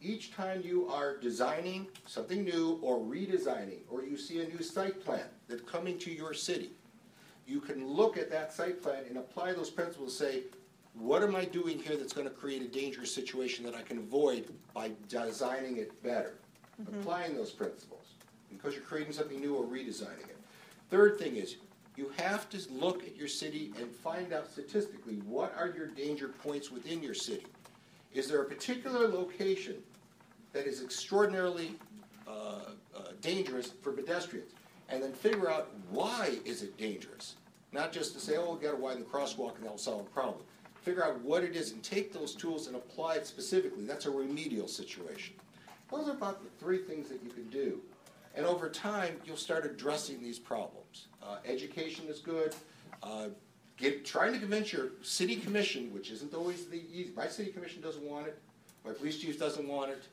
each time you are designing something new or redesigning, or you see a new site plan that's coming to your city, you can look at that site plan and apply those principles, say, what am I doing here that's gonna create a dangerous situation that I can avoid by designing it better? Applying those principles, because you're creating something new or redesigning it. Third thing is, you have to look at your city and find out statistically, what are your danger points within your city? Is there a particular location that is extraordinarily dangerous for pedestrians? And then figure out, why is it dangerous? Not just to say, oh, we've got to widen the crosswalk and that'll solve a problem. Figure out what it is and take those tools and apply it specifically. That's a remedial situation. Those are about the three things that you can do. And over time, you'll start addressing these problems. Education is good. Trying to convince your city commission, which isn't always the easy. My city commission doesn't want it. My police chief doesn't want it.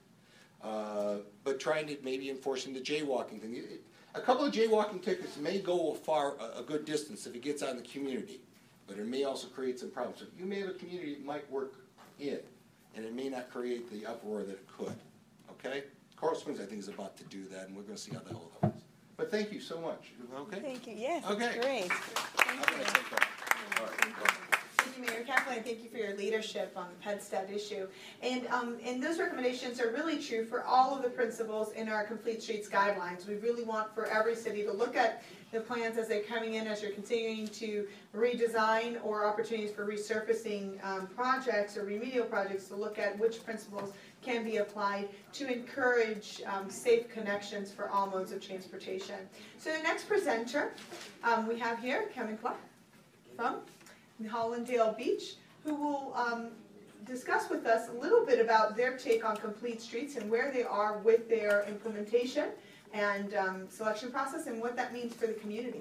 But trying to maybe enforcing the jaywalking thing. A couple of jaywalking tickets may go a good distance if it gets out in the community, but it may also create some problems. So you may have a community it might work in, and it may not create the uproar that it could. Okay? Coral Springs, I think, is about to do that, and we're going to see how that all goes. But thank you so much. Okay? Thank you. Yes, okay. that's great. I'm going to take that. All right. Thank you, Mayor Kaplan. Thank you for your leadership on the PEDSTAT issue. And those recommendations are really true for all of the principles in our Complete Streets guidelines. We really want for every city to look at the plans as they're coming in, as you're continuing to redesign or opportunities for resurfacing projects or remedial projects, to look at which principles can be applied to encourage safe connections for all modes of transportation. So the next presenter we have here, Kevin Clark from Hollandale Beach, who will discuss with us a little bit about their take on Complete Streets and where they are with their implementation and selection process and what that means for the community.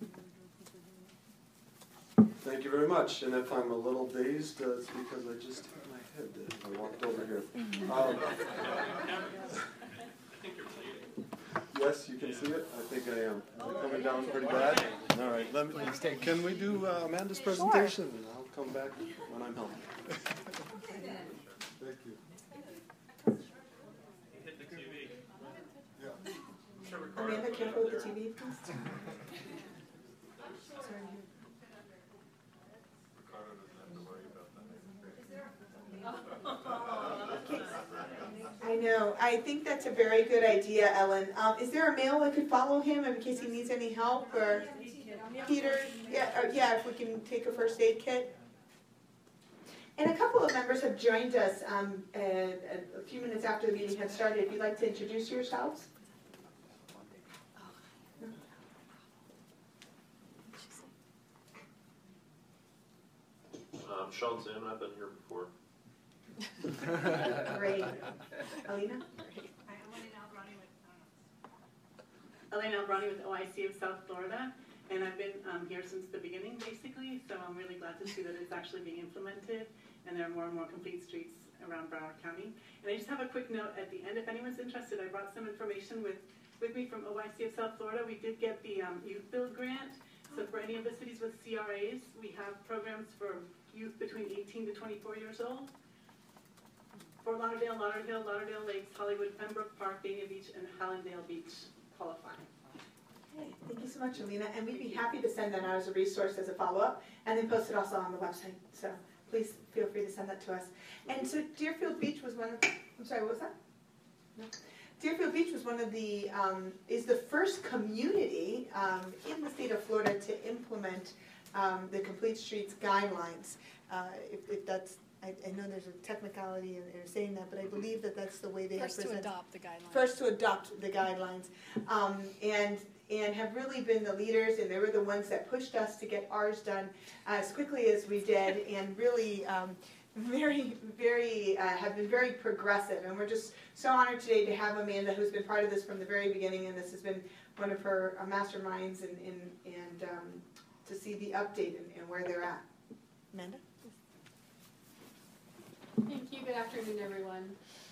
Thank you very much, and if I'm a little dazed, it's because I just hit my head I walked over here. Yes, you can see it? I think I am. Coming down pretty bad? All right, can we do Amanda's presentation? And I'll come back when I'm home. Thank you. Hit the TV. Yeah. Amanda, careful with the TV, please. Sorry. I know. I think that's a very good idea, Ellen. Is there a male that could follow him in case he needs any help? Or Peter? Yeah, if we can take a first aid kit. And a couple of members have joined us a few minutes after the meeting had started. If you'd like to introduce yourselves. Sean Salmon, I've been here before. Great. Alina? Elena Albrani with OIC of South Florida, and I've been here since the beginning, basically, so I'm really glad to see that it's actually being implemented, and there are more and more complete streets around Broward County. And I just have a quick note at the end, if anyone's interested, I brought some information with me from OIC of South Florida. We did get the Youth Build grant, so for any of the cities with CRAs, we have programs for youth between 18 to 24 years old. Fort Lauderdale, Lauderdale, Lauderdale Lakes, Hollywood, Pembroke Park, Dania Beach, and Hallandale Beach qualify. Okay, thank you so much, Alina. And we'd be happy to send that out as a resource, as a follow-up, and then post it also on the website. So please feel free to send that to us. And so Deerfield Beach was one of, I'm sorry, what was that? No. Deerfield Beach was one of the, is the first community in the state of Florida to implement the Complete Streets guidelines. If that's, I know there's a technicality in saying that, but I believe that that's the way they have presented. First to adopt the guidelines. First to adopt the guidelines. And have really been the leaders, and they were the ones that pushed us to get ours done as quickly as we did, and really have been very progressive. And we're just so honored today to have Amanda, who's been part of this from the very beginning, and this has been one of her masterminds, and to see the update and where they're at. Amanda? Thank you. Good afternoon, everyone.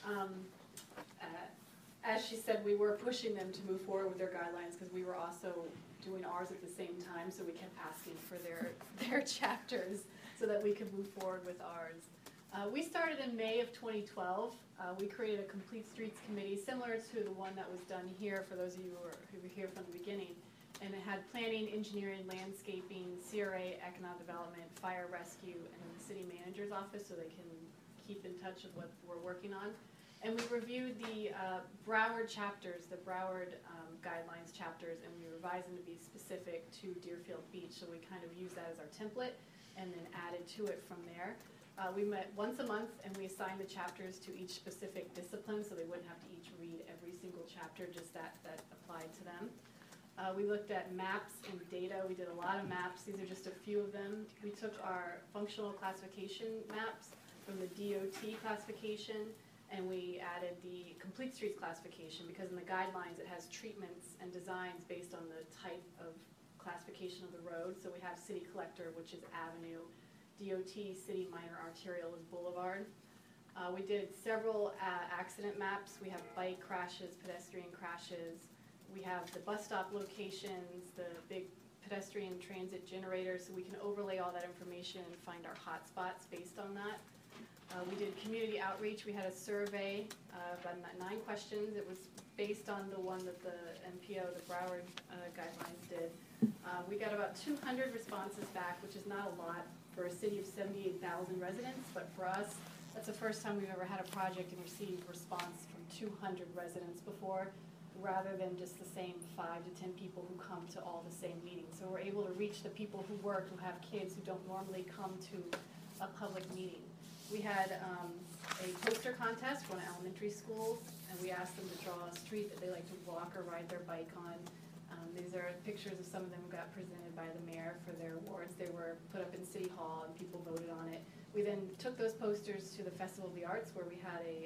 As she said, we were pushing them to move forward with their guidelines because we were also doing ours at the same time, so we kept asking for their chapters so that we could move forward with ours. We started in May of 2012. We created a Complete Streets Committee, similar to the one that was done here, for those of you who were here from the beginning. And it had planning, engineering, landscaping, CRA, economic development, fire rescue, and then the city manager's office, so they can keep in touch with what we're working on. And we reviewed the Broward chapters, the Broward guidelines chapters, and we revised them to be specific to Deerfield Beach. So we kind of used that as our template and then added to it from there. We met once a month and we assigned the chapters to each specific discipline, so they wouldn't have to each read every single chapter, just that applied to them. We looked at maps and data. We did a lot of maps. These are just a few of them. We took our functional classification maps from the DOT classification, and we added the Complete Streets classification, because in the guidelines it has treatments and designs based on the type of classification of the road. So we have city collector, which is avenue. DOT city minor arterial is boulevard. We did several accident maps. We have bike crashes, pedestrian crashes. We have the bus stop locations, the big pedestrian transit generators, so we can overlay all that information and find our hot spots based on that. We did community outreach. We had a survey of 9 questions. It was based on the one that the MPO, the Broward guidelines did. We got about 200 responses back, which is not a lot for a city of 78,000 residents, but for us, that's the first time we've ever had a project and received response from 200 residents before, rather than just the same 5 to 10 people who come to all the same meetings. So we're able to reach the people who work, who have kids who don't normally come to a public meeting. We had a poster contest for an elementary school, and we asked them to draw a street that they like to walk or ride their bike on. These are pictures of some of them who got presented by the mayor for their awards. They were put up in City Hall and people voted on it. We then took those posters to the Festival of the Arts, where we had a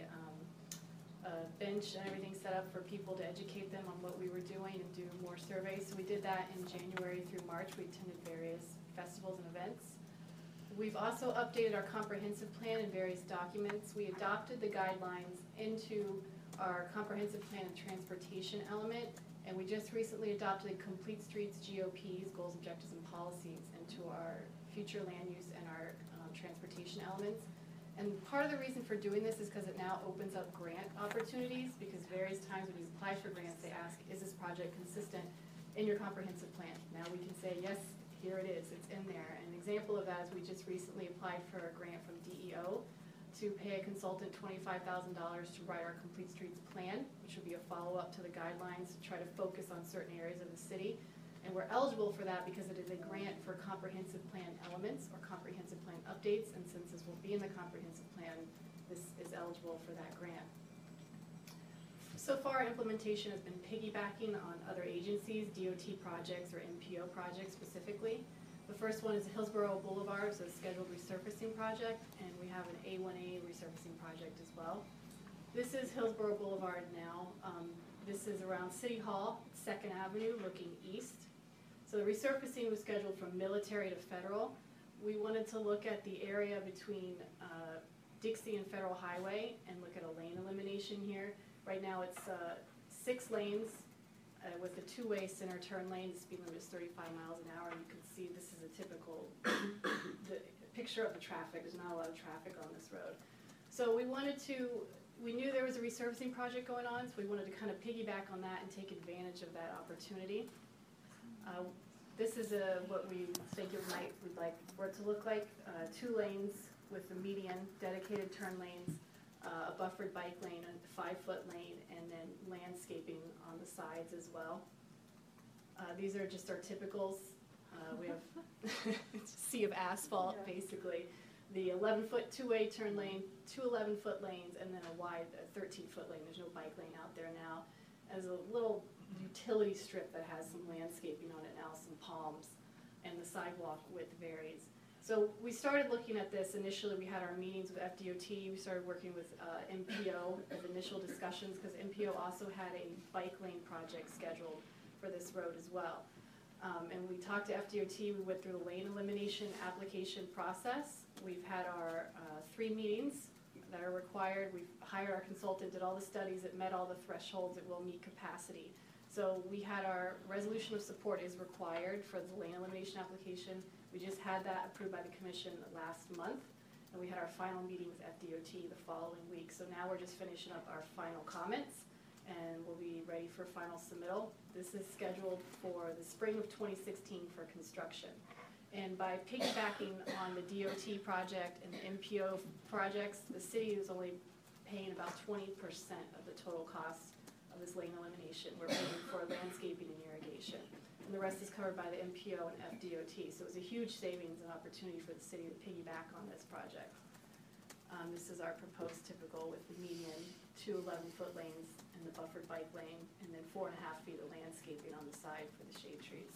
bench and everything set up for people to educate them on what we were doing and do more surveys. So we did that in January through March. We attended various festivals and events. We've also updated our comprehensive plan in various documents. We adopted the guidelines into our comprehensive plan and transportation element, and we just recently adopted Complete Streets GOPs, goals, objectives, and policies, into our future land use and our transportation elements. And part of the reason for doing this is because it now opens up grant opportunities, because various times when you apply for grants, they ask, is this project consistent in your comprehensive plan? Now we can say, yes, here it is, it's in there. An example of that is we just recently applied for a grant from DEO to pay a consultant $25,000 to write our Complete Streets plan, which would be a follow-up to the guidelines to try to focus on certain areas of the city. And we're eligible for that because it is a grant for comprehensive plan elements or comprehensive plan updates, and since this will be in the comprehensive plan, this is eligible for that grant. So far, implementation has been piggybacking on other agencies, DOT projects or MPO projects specifically. The first one is the Hillsborough Boulevard, so a scheduled resurfacing project, and we have an A1A resurfacing project as well. This is Hillsborough Boulevard now. This is around City Hall, 2nd Avenue, looking east. So the resurfacing was scheduled from Military to Federal. We wanted to look at the area between Dixie and Federal Highway and look at a lane elimination here. Right now it's 6 lanes with a 2-way center turn lane. The speed limit is 35 miles an hour, and you can see this is a typical picture of the traffic. There's not a lot of traffic on this road. So we knew there was a resurfacing project going on, so we wanted to kind of piggyback on that and take advantage of that opportunity. This is what we think we'd like for it to look like. 2 lanes with the median, dedicated turn lanes, a buffered bike lane, a 5-foot lane, and then landscaping on the sides as well. These are just our typicals. We have a sea of asphalt, basically. The 11-foot 2-way turn lane, 2 11-foot lanes, and then a wide 13-foot lane. There's no bike lane out there now. As a little utility strip that has some landscaping on it now, some palms, and the sidewalk width varies. So we started looking at this. Initially, we had our meetings with FDOT. We started working with MPO as initial discussions, because MPO also had a bike lane project scheduled for this road as well. And we talked to FDOT. We went through the lane elimination application process. We've had our 3 meetings that are required. We've hired our consultant, did all the studies, it met all the thresholds, it will meet capacity. So we had our resolution of support is required for the lane elimination application. We just had that approved by the commission last month, And we had our final meeting with FDOT the following week. So now we're just finishing up our final comments, and we'll be ready for final submittal. This is scheduled for the spring of 2016 for construction. And by piggybacking on the DOT project and the MPO projects, the city is only paying about 20% of the total cost of this lane elimination. We're paying for landscaping and irrigation. And the rest is covered by the MPO and FDOT. So it was a huge savings and opportunity for the city to piggyback on this project. This is our proposed typical with the median, 2 11-foot lanes and the buffered bike lane, and then 4.5 feet of landscaping on the side for the shade trees.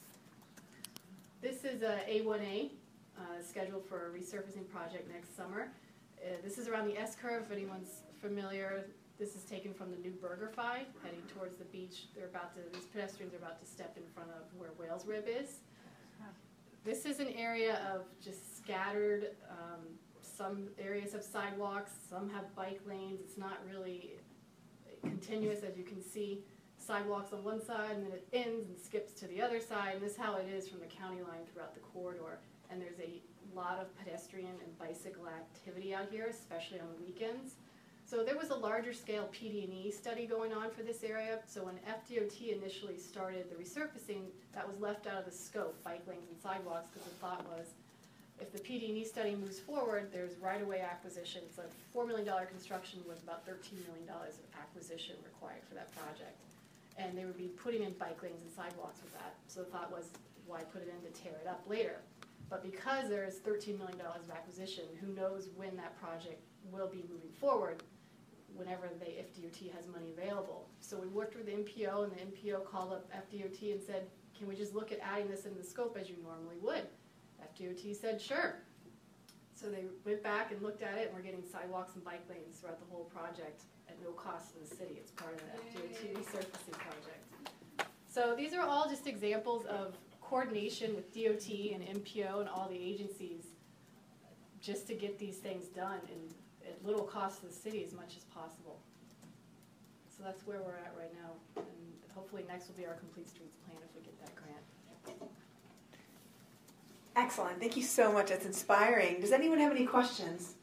This is a A1A scheduled for a resurfacing project next summer. This is around the S-curve, if anyone's familiar. This is taken from the new BurgerFi, heading towards the beach. These pedestrians are about to step in front of where Whales Rib is. This is an area of just scattered, some areas have sidewalks, some have bike lanes. It's not really continuous, as you can see. Sidewalks on one side, and then it ends and skips to the other side, and this is how it is from the county line throughout the corridor. And there's a lot of pedestrian and bicycle activity out here, especially on the weekends. So there was a larger scale PD&E study going on for this area. So when FDOT initially started the resurfacing, that was left out of the scope, bike lanes and sidewalks, because the thought was, if the PD&E study moves forward, there's right-of-way acquisition. So a $4 million construction with about $13 million of acquisition required for that project. And they would be putting in bike lanes and sidewalks with that. So the thought was, why put it in to tear it up later? But because there is $13 million of acquisition, who knows when that project will be moving forward, whenever FDOT has money available. So we worked with the MPO, and the MPO called up FDOT and said, can we just look at adding this in the scope as you normally would? FDOT said, sure. So they went back and looked at it, and we're getting sidewalks and bike lanes throughout the whole project at no cost to the city. It's part of the FDOT resurfacing project. So these are all just examples of coordination with DOT and MPO and all the agencies just to get these things done and at little cost to the city as much as possible. So that's where we're at right now. And hopefully next will be our Complete Streets plan if we get that grant. Excellent. Thank you so much. That's inspiring. Does anyone have any questions?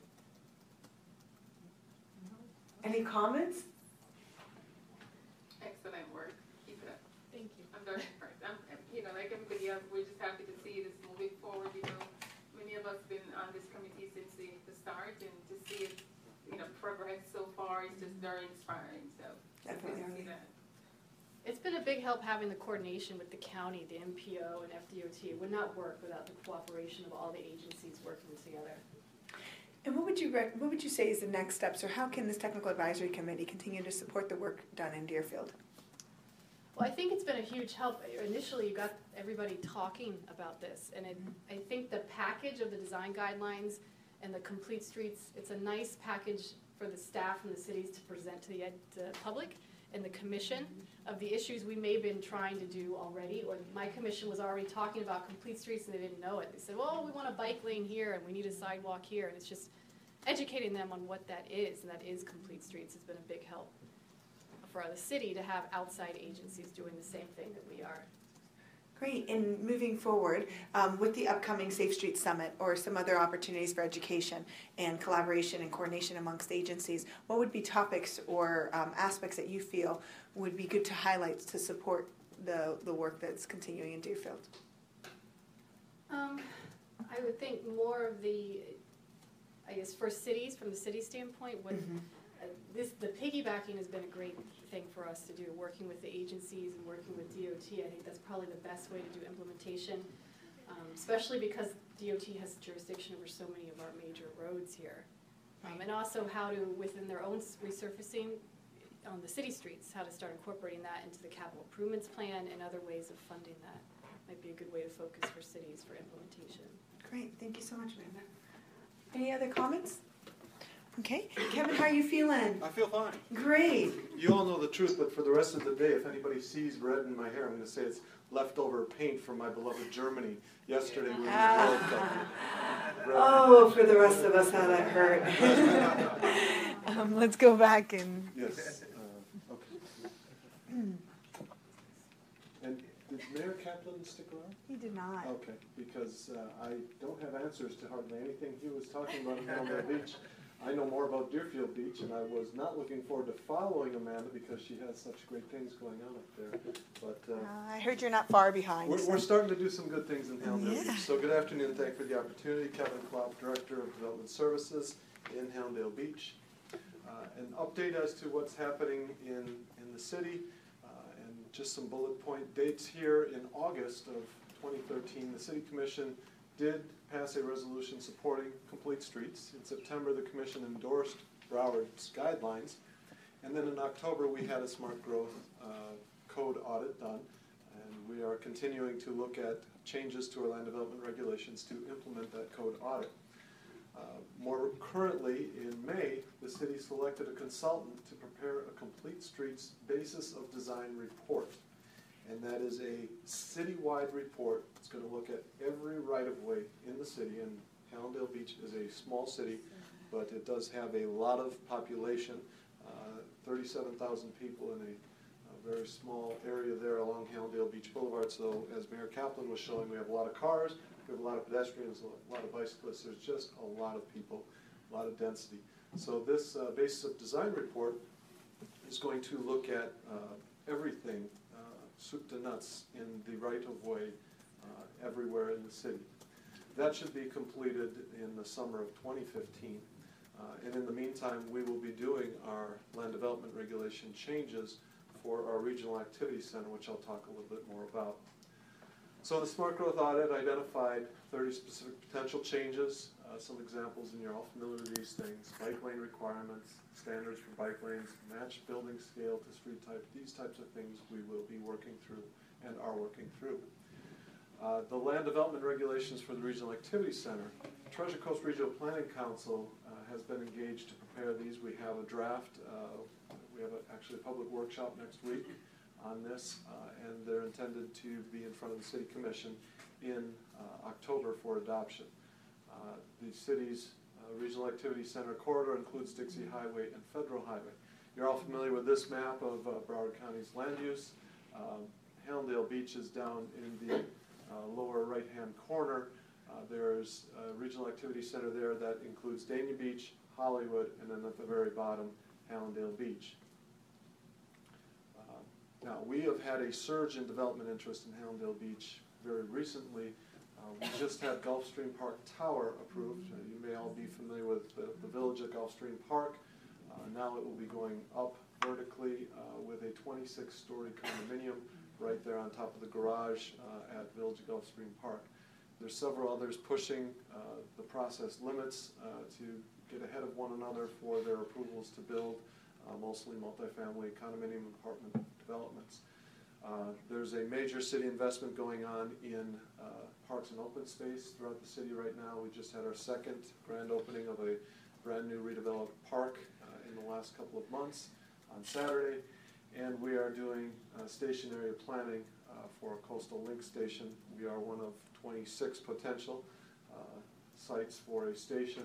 Any comments? Excellent work. Keep it up. Thank you. I'm very impressed. Like everybody else, we're just happy to see this moving forward. Many of us have been on this committee since the start, and to see it, progress so far is just very inspiring. So definitely. To see that. It's been a big help having the coordination with the county, the MPO, and FDOT. It would not work without the cooperation of all the agencies working together. And what would you say is the next steps, or how can this technical advisory committee continue to support the work done in Deerfield? Well, I think it's been a huge help. Initially, you got everybody talking about this, and I think the package of the design guidelines and the Complete Streets, it's a nice package for the staff and the cities to present to the public and the commission of the issues we may have been trying to do already, or my commission was already talking about Complete Streets and they didn't know it. They said, well, we want a bike lane here and we need a sidewalk here, and it's just educating them on what that is, and that is Complete Streets. Has been a big help for the city to have outside agencies doing the same thing that we are. Great. And moving forward, with the upcoming Safe Streets Summit or some other opportunities for education and collaboration and coordination amongst agencies, what would be topics or aspects that you feel would be good to highlight to support the work that's continuing in Deerfield? I would think more of the, I guess, for cities, from the city standpoint, what the piggybacking has been a great thing for us to do, working with the agencies and working with DOT. I think that's probably the best way to do implementation, especially because DOT has jurisdiction over so many of our major roads here. And also how to, within their own resurfacing on the city streets, how to start incorporating that into the capital improvements plan and other ways of funding that. Might be a good way to focus for cities for implementation. Great. Thank you so much, Amanda. Any other comments? Okay. Kevin, how are you feeling? I feel fine. Great. You all know the truth, but for the rest of the day, if anybody sees red in my hair, I'm going to say it's leftover paint from my beloved Germany. Yesterday we were World Cup. Oh, for the rest of us, how that hurt. Let's go back and... Yes. Okay. And Mayor Kaplan stick around? He did not. Okay, because I don't have answers to hardly anything he was talking about in Hallandale Beach. I know more about Deerfield Beach, and I was not looking forward to following Amanda because she has such great things going on up there. But I heard you're not far behind. we're starting to do some good things in Hallandale Yeah. Beach. So good afternoon, thank you for the opportunity. Kevin Klopp, Director of Development Services in Hallandale Beach. An update as to what's happening in the city, and just some bullet point dates here. In August of 2013, the City Commission did pass a resolution supporting complete streets. In September, the commission endorsed Broward's guidelines. And then in October, we had a smart growth code audit done. And we are continuing to look at changes to our land development regulations to implement that code audit. More currently, in May, the city selected a consultant to prepare a complete streets basis of design report. And that is a citywide report. It's going to look at every right-of-way in the city. And Hallandale Beach is a small city, but it does have a lot of population, 37,000 people in a very small area there along Hallandale Beach Boulevard. So as Mayor Kaplan was showing, we have a lot of cars, we have a lot of pedestrians, a lot of bicyclists. There's just a lot of people, a lot of density. So this basis of design report is going to look at everything, soup to nuts, in the right-of-way everywhere in the city. That should be completed in the summer of 2015. And in the meantime, we will be doing our land development regulation changes for our regional activity center, which I'll talk a little bit more about. So the smart growth audit identified 30 specific potential changes. Some examples, and you're all familiar with these things: bike lane requirements, standards for bike lanes, match building scale to street type. These types of things we will be working through and are working through. The land development regulations for the Regional Activity Center. Treasure Coast Regional Planning Council has been engaged to prepare these. We have a draft. We have actually a public workshop next week on this, and they're intended to be in front of the City Commission in October for adoption. The city's Regional Activity Center corridor includes Dixie Highway and Federal Highway. You're all familiar with this map of Broward County's land use. Hallandale Beach is down in the lower right-hand corner. There's a Regional Activity Center there that includes Dania Beach, Hollywood, and then at the very bottom, Hallandale Beach. Now, we have had a surge in development interest in Hallandale Beach very recently. We just had Gulfstream Park Tower approved. You may all be familiar with the village at Gulfstream Park. Now it will be going up vertically with a 26-story condominium right there on top of the garage at Village of Gulfstream Park. There's several others pushing the process limits to get ahead of one another for their approvals to build, mostly multifamily condominium apartment developments. There's a major city investment going on in parks and open space throughout the city right now. We just had our second grand opening of a brand new redeveloped park in the last couple of months on Saturday. And we are doing station area planning for a coastal link station. We are one of 26 potential sites for a station,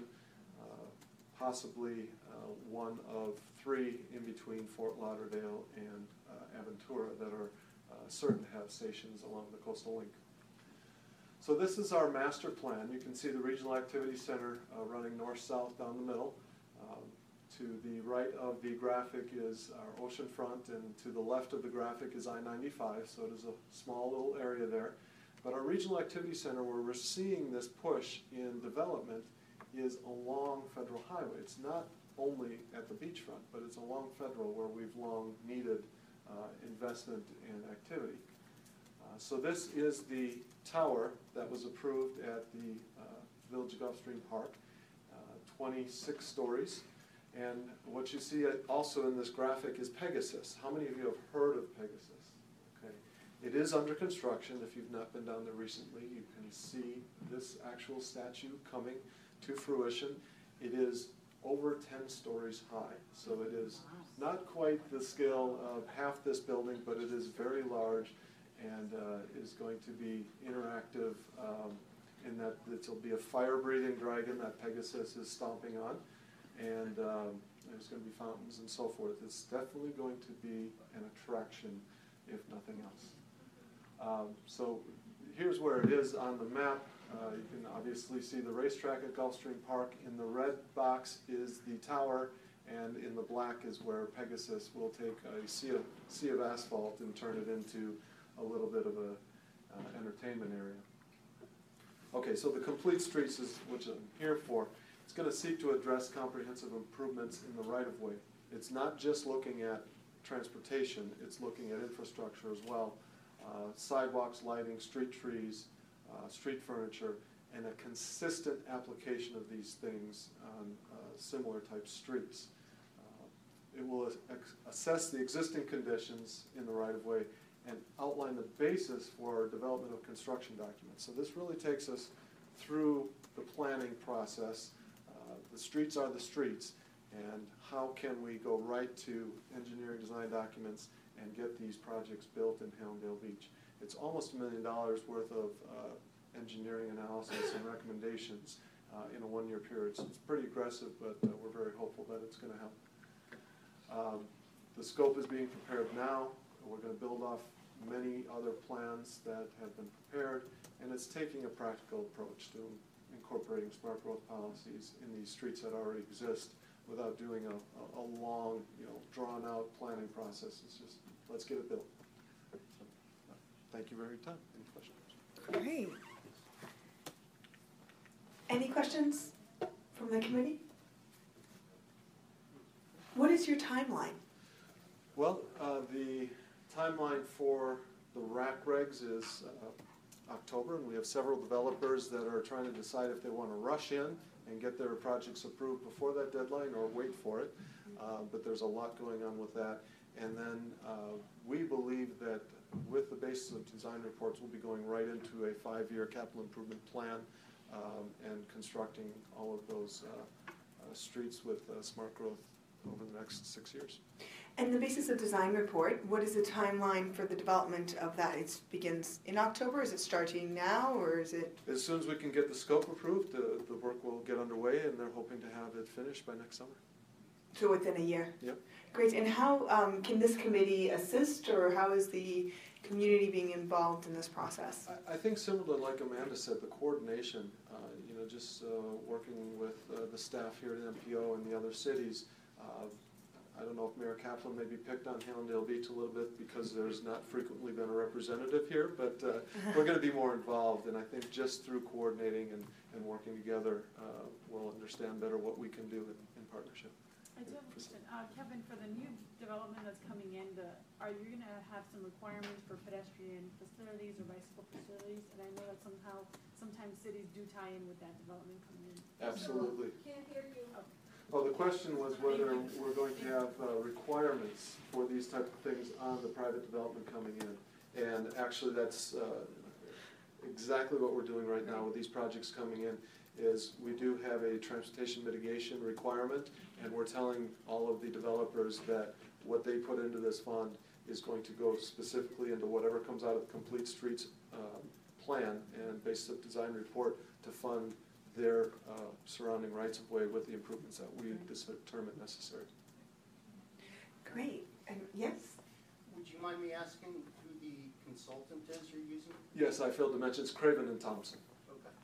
possibly one of 3 in between Fort Lauderdale and Aventura that are certain to have stations along the coastal link. So this is our master plan. You can see the Regional Activity Center running north-south down the middle. To the right of the graphic is our ocean front, and to the left of the graphic is I-95, so it is a small little area there. But our Regional Activity Center, where we're seeing this push in development, is along Federal Highway. It's not only at the beachfront, but it's along Federal, where we've long needed investment and activity. So this is the tower that was approved at the Village of Gulfstream Park, 26 stories. And what you see also in this graphic is Pegasus. How many of you have heard of Pegasus? Okay. It is under construction. If you've not been down there recently, you can see this actual statue coming to fruition. It is over 10 stories high. So it is not quite the scale of half this building, but it is very large and is going to be interactive in that it will be a fire-breathing dragon that Pegasus is stomping on. And there's going to be fountains and so forth. It's definitely going to be an attraction, if nothing else. So here's where it is on the map. You can obviously see the racetrack at Gulfstream Park. In the red box is the tower, and in the black is where Pegasus will take a sea of asphalt and turn it into a little bit of a entertainment area. Okay, so the Complete Streets is what I'm here for. It's going to seek to address comprehensive improvements in the right-of-way. It's not just looking at transportation, it's looking at infrastructure as well. Sidewalks, lighting, street trees, street furniture, and a consistent application of these things on similar type streets. It will assess the existing conditions in the right-of-way and outline the basis for development of construction documents. So this really takes us through the planning process. The streets are the streets, and how can we go right to engineering design documents and get these projects built in Hallandale Beach. It's almost $1 million worth of engineering analysis and recommendations in a one-year period. So it's pretty aggressive, but we're very hopeful that it's going to help. The scope is being prepared now. We're going to build off many other plans that have been prepared, and it's taking a practical approach to incorporating smart growth policies in these streets that already exist without doing a long, drawn-out planning process. It's just, let's get it built. So, thank you for your time. Any questions? Great. Any questions from the committee? What is your timeline? Well, the timeline for the RAC regs is October, and we have several developers that are trying to decide if they want to rush in and get their projects approved before that deadline or wait for it. But there's a lot going on with that. And then we believe that with the basis of design reports, we'll be going right into a 5-year capital improvement plan and constructing all of those streets with smart growth over the next 6 years. And the basis of design report, what is the timeline for the development of that? It begins in October? Is it starting now, or is it? As soon as we can get the scope approved, the work will get underway, and they're hoping to have it finished by next summer. So within a year? Yep. Great. And how can this committee assist, or how is the community being involved in this process? I think similar to like Amanda said, the coordination, just working with the staff here at MPO and the other cities. I don't know if Mayor Kaplan maybe picked on Hallandale Beach a little bit because there's not frequently been a representative here, but we're going to be more involved, and I think just through coordinating and working together, we'll understand better what we can do in partnership. I do have a question. Kevin, for the new development that's coming in, are you going to have some requirements for pedestrian facilities or bicycle facilities? And I know that sometimes cities do tie in with that development coming in. Absolutely. Can't hear you. Okay. Well, the question was whether we're going to have requirements for these type of things on the private development coming in. And actually that's exactly what we're doing right now with these projects coming in, is we do have a transportation mitigation requirement, and we're telling all of the developers that what they put into this fund is going to go specifically into whatever comes out of the Complete Streets plan and basis of design report to fund their surrounding rights-of-way with the improvements that we determine necessary. Great. And yes? Would you mind me asking who the consultant is you're using? Yes, I failed to mention, it's Craven and Thompson. Okay.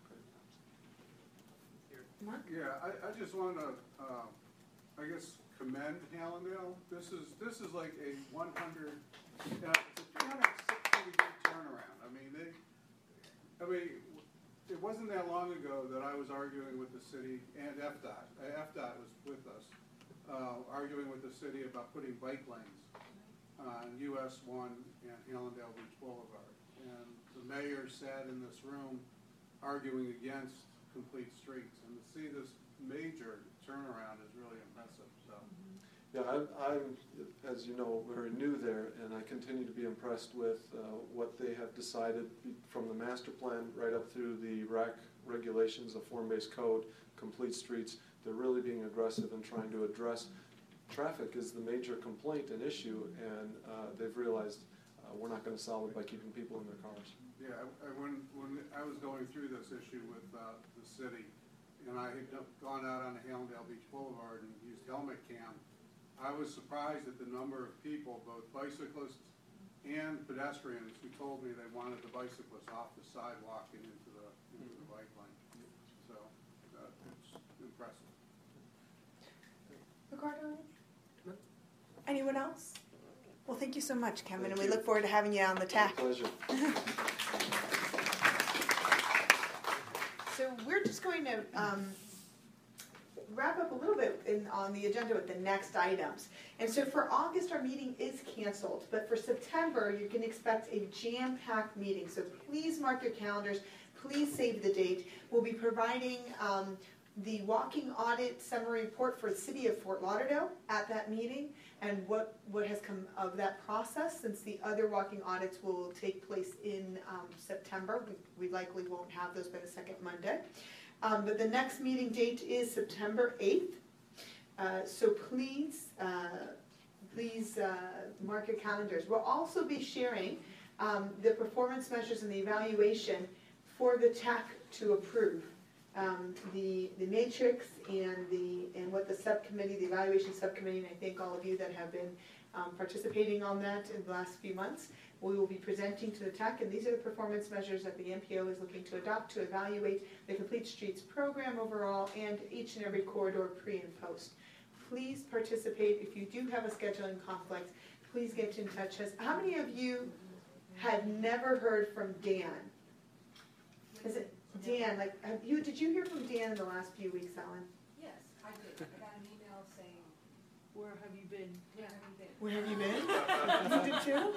Mark? Yeah, I just want to, I guess, commend Hallandale. This is like a 100, it's a 360-degree turnaround. I mean, it wasn't that long ago that I was arguing with the city and FDOT. FDOT was with us, arguing with the city about putting bike lanes on US 1 and Hallandale Beach Boulevard. And the mayor sat in this room arguing against Complete Streets. And to see this major turnaround is really impressive. So. Yeah, I'm, as you know, very new there, and I continue to be impressed with what they have decided from the master plan right up through the RAC regulations, the form-based code, Complete Streets. They're really being aggressive in trying to address traffic is the major complaint and issue, and they've realized we're not going to solve it by keeping people in their cars. Yeah, when I was going through this issue with the city, and I had gone out on the Hallandale Beach Boulevard and used helmet cam, I was surprised at the number of people, both bicyclists and pedestrians who told me they wanted the bicyclists off the sidewalk and into the bike lane. So it's impressive. Ricardo? Anyone else? Well, thank you so much, Kevin, and we look forward to having you on the TAC. Pleasure. So we're just going to wrap up a little bit on the agenda with the next items. And so for August, our meeting is canceled, but for September, you can expect a jam-packed meeting. So please mark your calendars. Please save the date. We'll be providing the walking audit summary report for the city of Fort Lauderdale at that meeting, and what has come of that process, since the other walking audits will take place in September. We likely won't have those by the second Monday. But the next meeting date is September 8th. So please mark your calendars. We'll also be sharing the performance measures and the evaluation for the TAC to approve. The matrix and what the subcommittee, the evaluation subcommittee, and I thank all of you that have been participating on that in the last few months. We will be presenting to the TAC, and these are the performance measures that the MPO is looking to adopt to evaluate the Complete Streets program overall and each and every corridor pre and post. Please participate. If you do have a scheduling conflict, please get in touch. How many of you had never heard from Dan? Is it Dan? Like, did you hear from Dan in the last few weeks, Ellen? Yes, I did. I got an email saying, Where have you been? where have you been? Where have you been? You did too?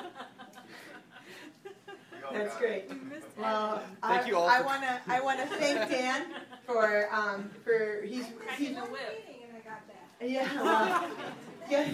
That's great. Well, Thank you all I for- wanna thank Dan for he's Cracking the whip. And I got that. yeah, well, yeah.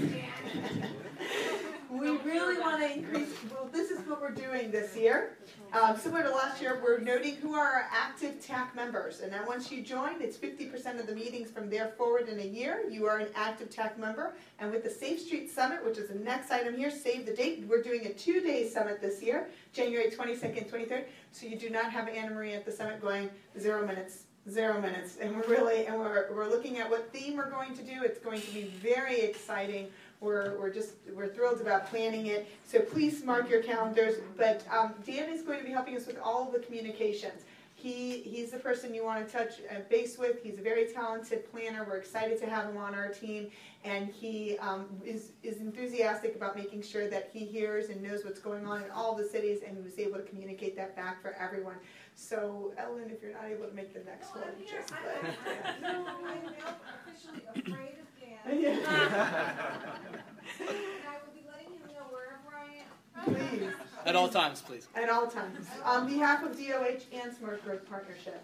We really want to increase, well, this is what we're doing this year. Similar to last year, we're noting who are our active TAC members. And then once you join, it's 50% of the meetings from there forward in a year. You are an active TAC member. And with the Safe Street Summit, which is the next item here, save the date. We're doing a 2-day summit this year, January 22nd, 23rd. So you do not have Anna Marie at the summit going 0 minutes. 0 minutes. And we're looking at what theme we're going to do. It's going to be very exciting. We're thrilled about planning it. So please mark your calendars. But Dan is going to be helping us with all of the communications. He's the person you want to touch base with. He's a very talented planner. We're excited to have him on our team, and he is enthusiastic about making sure that he hears and knows what's going on in all the cities, and was able to communicate that back for everyone. So Ellen, if you're not able to make the next one, just let No, I'm officially afraid of Dan. Yeah. And I will be letting him know wherever I am. Please. At all times, please. At all times. On behalf of DOH and Smart Growth Partnership.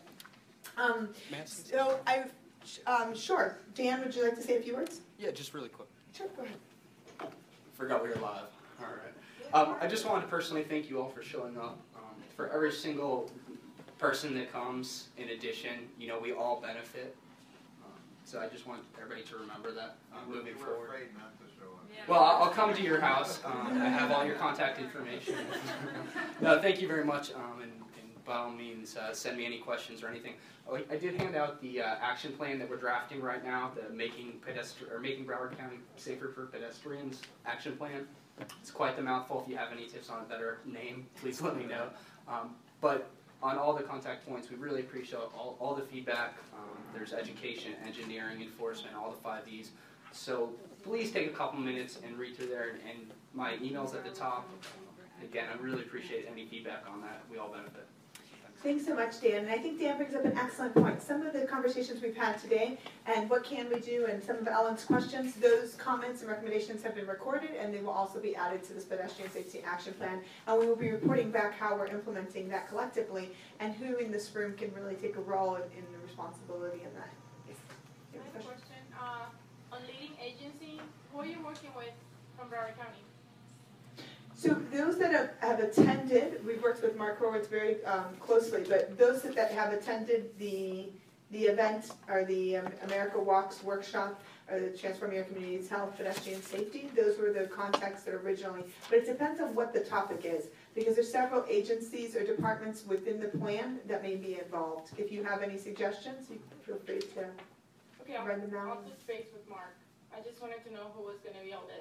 So sure. Dan, would you like to say a few words? Yeah, just really quick. Sure, go ahead. Forgot we were live. All right. I just wanted to personally thank you all for showing up. For every single person that comes, in addition, we all benefit. So I just want everybody to remember that moving forward. We're afraid not to show up. Well, I'll come to your house. I have all your contact information. No, thank you very much. And by all means, send me any questions or anything. Oh, I did hand out the action plan that we're drafting right now, the making Broward County safer for pedestrians action plan. It's quite the mouthful. If you have any tips on a better name, please let me know. But on all the contact points, we really appreciate all the feedback. There's education, engineering, enforcement, all the 5 E's. So please take a couple minutes and read through there. And my email's at the top. Again, I really appreciate any feedback on that. We all benefit. Thanks so much, Dan. And I think Dan brings up an excellent point. Some of the conversations we've had today and what can we do and some of Ellen's questions, those comments and recommendations have been recorded, and they will also be added to this pedestrian safety action plan. And we will be reporting back how we're implementing that collectively and who in this room can really take a role in the responsibility in that. I have a question. On leading agency, who are you working with from Broward County? So those that have attended, we've worked with Mark Horowitz very closely, but those that have attended the event or the America Walks workshop or the Transforming Our Communities Health, Pedestrian Safety, those were the contacts that originally, but it depends on what the topic is, because there's several agencies or departments within the plan that may be involved. If you have any suggestions, you feel free to Okay, write them down. I'll touch base with Mark. I just wanted to know who was going to be on this.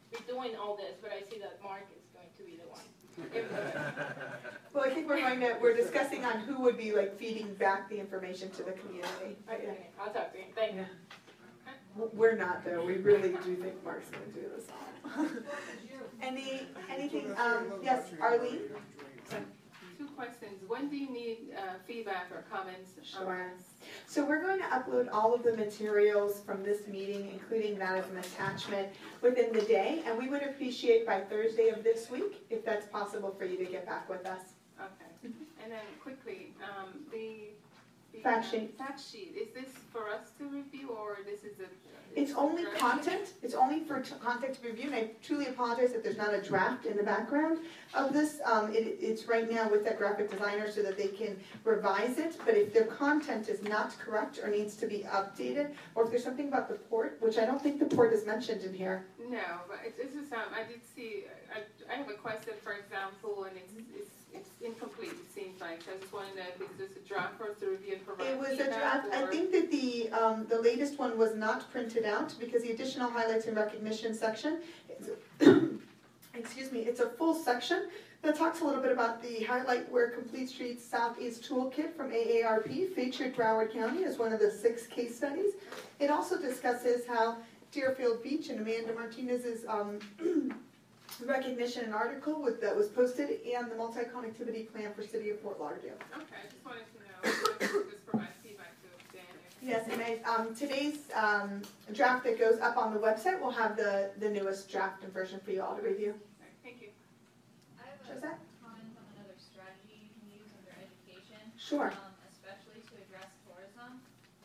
be doing all this, but I see that Mark is going to be the one. Well, I think we're discussing on who would be like feeding back the information to the community. Okay, I'll talk to him, thank you. We're not though, we really do think Mark's gonna do this all. Anything, yes, Arlene? Two questions. When do you need feedback or comments? Sure. So we're going to upload all of the materials from this meeting, including that as an attachment, within the day, and we would appreciate by Thursday of this week, if that's possible for you to get back with us. Okay. And then quickly, the Fact sheet. Fact sheet, is this for us to review, or this is a? It's only content, it's only for content to review, and I truly apologize if there's not a draft in the background of this. It's right now with that graphic designer so that they can revise it, but if their content is not correct or needs to be updated, or if there's something about the port, which I don't think the port is mentioned in here. No, but it's just, I did see, I have a question, for example, and it's incomplete, it seems like, so I just want to know if it's just a draft for us to review and provide It was a feedback, draft. I think that the latest one was not printed out because the additional highlights and recognition section, excuse me, it's a full section that talks a little bit about the Highlight Where Complete Streets Southeast Toolkit from AARP, featured Broward County as one of the 6 case studies. It also discusses how Deerfield Beach and Amanda Martinez's recognition and article that was posted, and the multi-connectivity plan for City of Fort Lauderdale. Okay, I just wanted to know, just provide feedback to Dan. Yes, and today's draft that goes up on the website will have the newest draft and version for you all to review. Thank you. I have a Josette? comment on another strategy you can use under education. Sure. Especially to address tourism.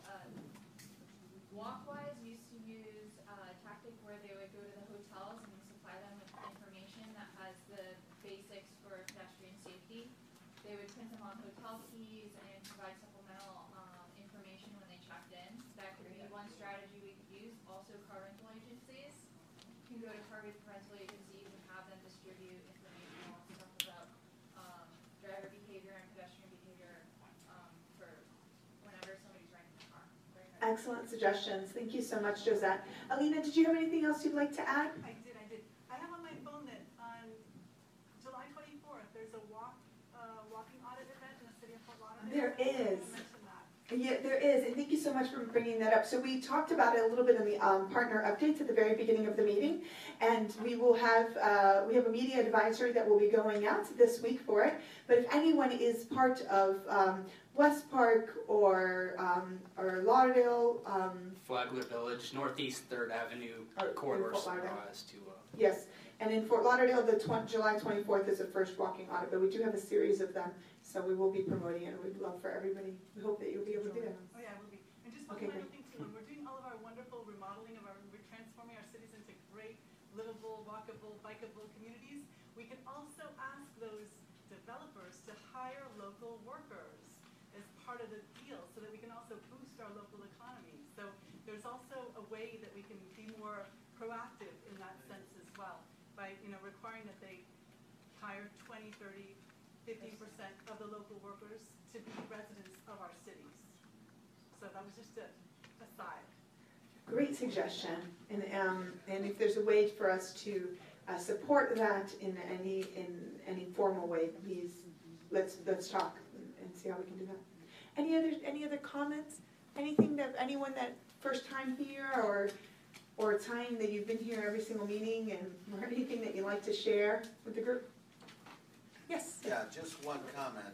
Walkwise used to use a tactic where they would go to the hotels and supply them with information that has the basics for pedestrian safety. They would print them on hotel keys and provide supplemental information when they checked in. That could be one strategy we could use. Also, car rental agencies can go to car rental agencies and have them distribute information on stuff about driver behavior and pedestrian behavior for whenever somebody's renting a car. Excellent suggestions. Thank you so much, Josette. Alina, did you have anything else you'd like to add? I did. I have on my phone that on July 24th, there's a walking audit event in the city of Fort Lauderdale. There is. Mention that. Yeah, there is, and thank you so much for bringing that up. So we talked about it a little bit in the partner updates at the very beginning of the meeting, and we will have we have a media advisory that will be going out this week for it. But if anyone is part of West Park or Lauderdale, Flagler Village, Northeast 3rd Avenue corridor as to. Yes, and in Fort Lauderdale, July 24th is the first walking audit, but we do have a series of them, so we will be promoting it, and we'd love for everybody, we hope that you'll be able to do that. Oh yeah, I will be. And just one Okay, final great. thing too, when we're doing all of our wonderful remodeling of we're transforming our cities into great livable, walkable, bikeable communities, we can also ask those developers to hire local workers as part of the deal so that we can also boost our local economy. So there's also a way that we can be more proactive in that sense as well by requiring that they hire 20, 30, 15% of the local workers to be residents of our cities. So that was just a aside. Great suggestion, and if there's a way for us to support that in any formal way, please let's talk and see how we can do that. Any other comments? Anything that anyone that first time here or time that you've been here every single meeting, or anything that you'd like to share with the group? Yes. Yeah, just one comment.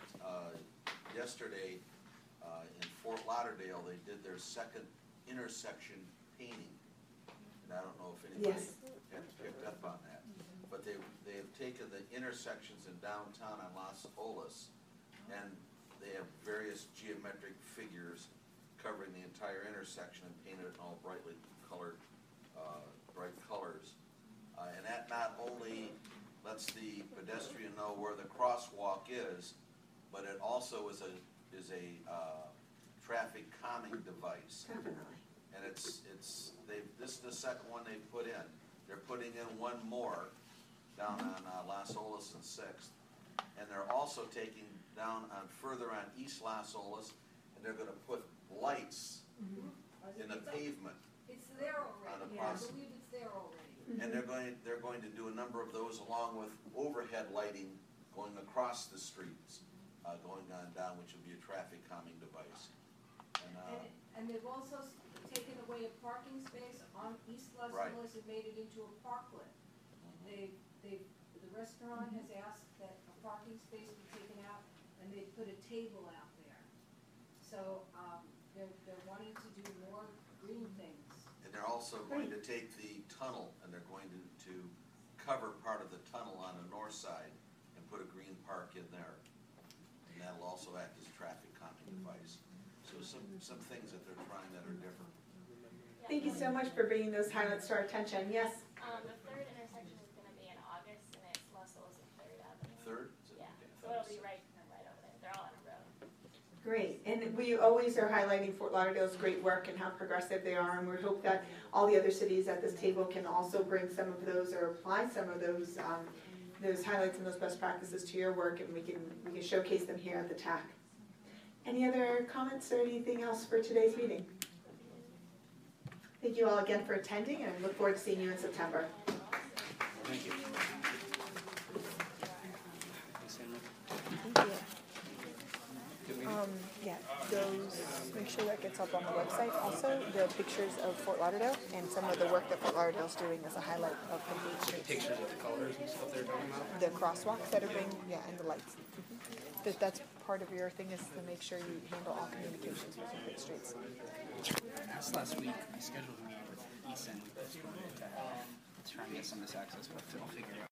Yesterday in Fort Lauderdale, they did their second intersection painting. And I don't know if anybody had picked up on that. But they have taken the intersections in downtown on Las Olas, and they have various geometric figures covering the entire intersection and painted it in all brightly colored, bright colors. And that not only lets the pedestrian know where the crosswalk is, but it also is a traffic calming device. Definitely. And this is the second one they put in. They're putting in one more down on Las Olas and 6th. And they're also taking down on further on East Las Olas, and they're going to put lights in the pavement. It's there already. On the I process. believe it's there already. And they're going to do a number of those along with overhead lighting going across the streets, going on down, which will be a traffic calming device. And they've also taken away a parking space on East Los Right. Angeles and made it into a parklet. The restaurant has asked that a parking space be taken out, and they put a table out there. So, they're wanting to do more green things. And they're also going to take the tunnel and they're going to cover part of the tunnel on the north side and put a green park in there. And that'll also act as a traffic calming device. So some things that they're trying that are different. Thank you so much for bringing those highlights to our attention. Yes? The third intersection is gonna be in August, and it's Los Olas and Third Avenue. Third? Yeah, so it'll be right over there. They're all in a row. Great, and we always are highlighting Fort Lauderdale's great work and how progressive they are, and we hope that all the other cities at this table can also bring some of those or apply some of those highlights and those best practices to your work, and we can showcase them here at the TAC. Any other comments or anything else for today's meeting? Thank you all again for attending, and I look forward to seeing you in September. Thank you. Thank you. Yeah, those, make sure that gets up on the website. Also, the pictures of Fort Lauderdale and some of the work that Fort Lauderdale's doing as a highlight of complete streets. Pictures of the colors and stuff they're talking about? The crosswalks that are being, yeah, and the lights. That's part of your thing, is to make sure you handle all communications for complete streets. Just last week, I scheduled a meeting with Easton to try and get some of this access, but I'll figure it out.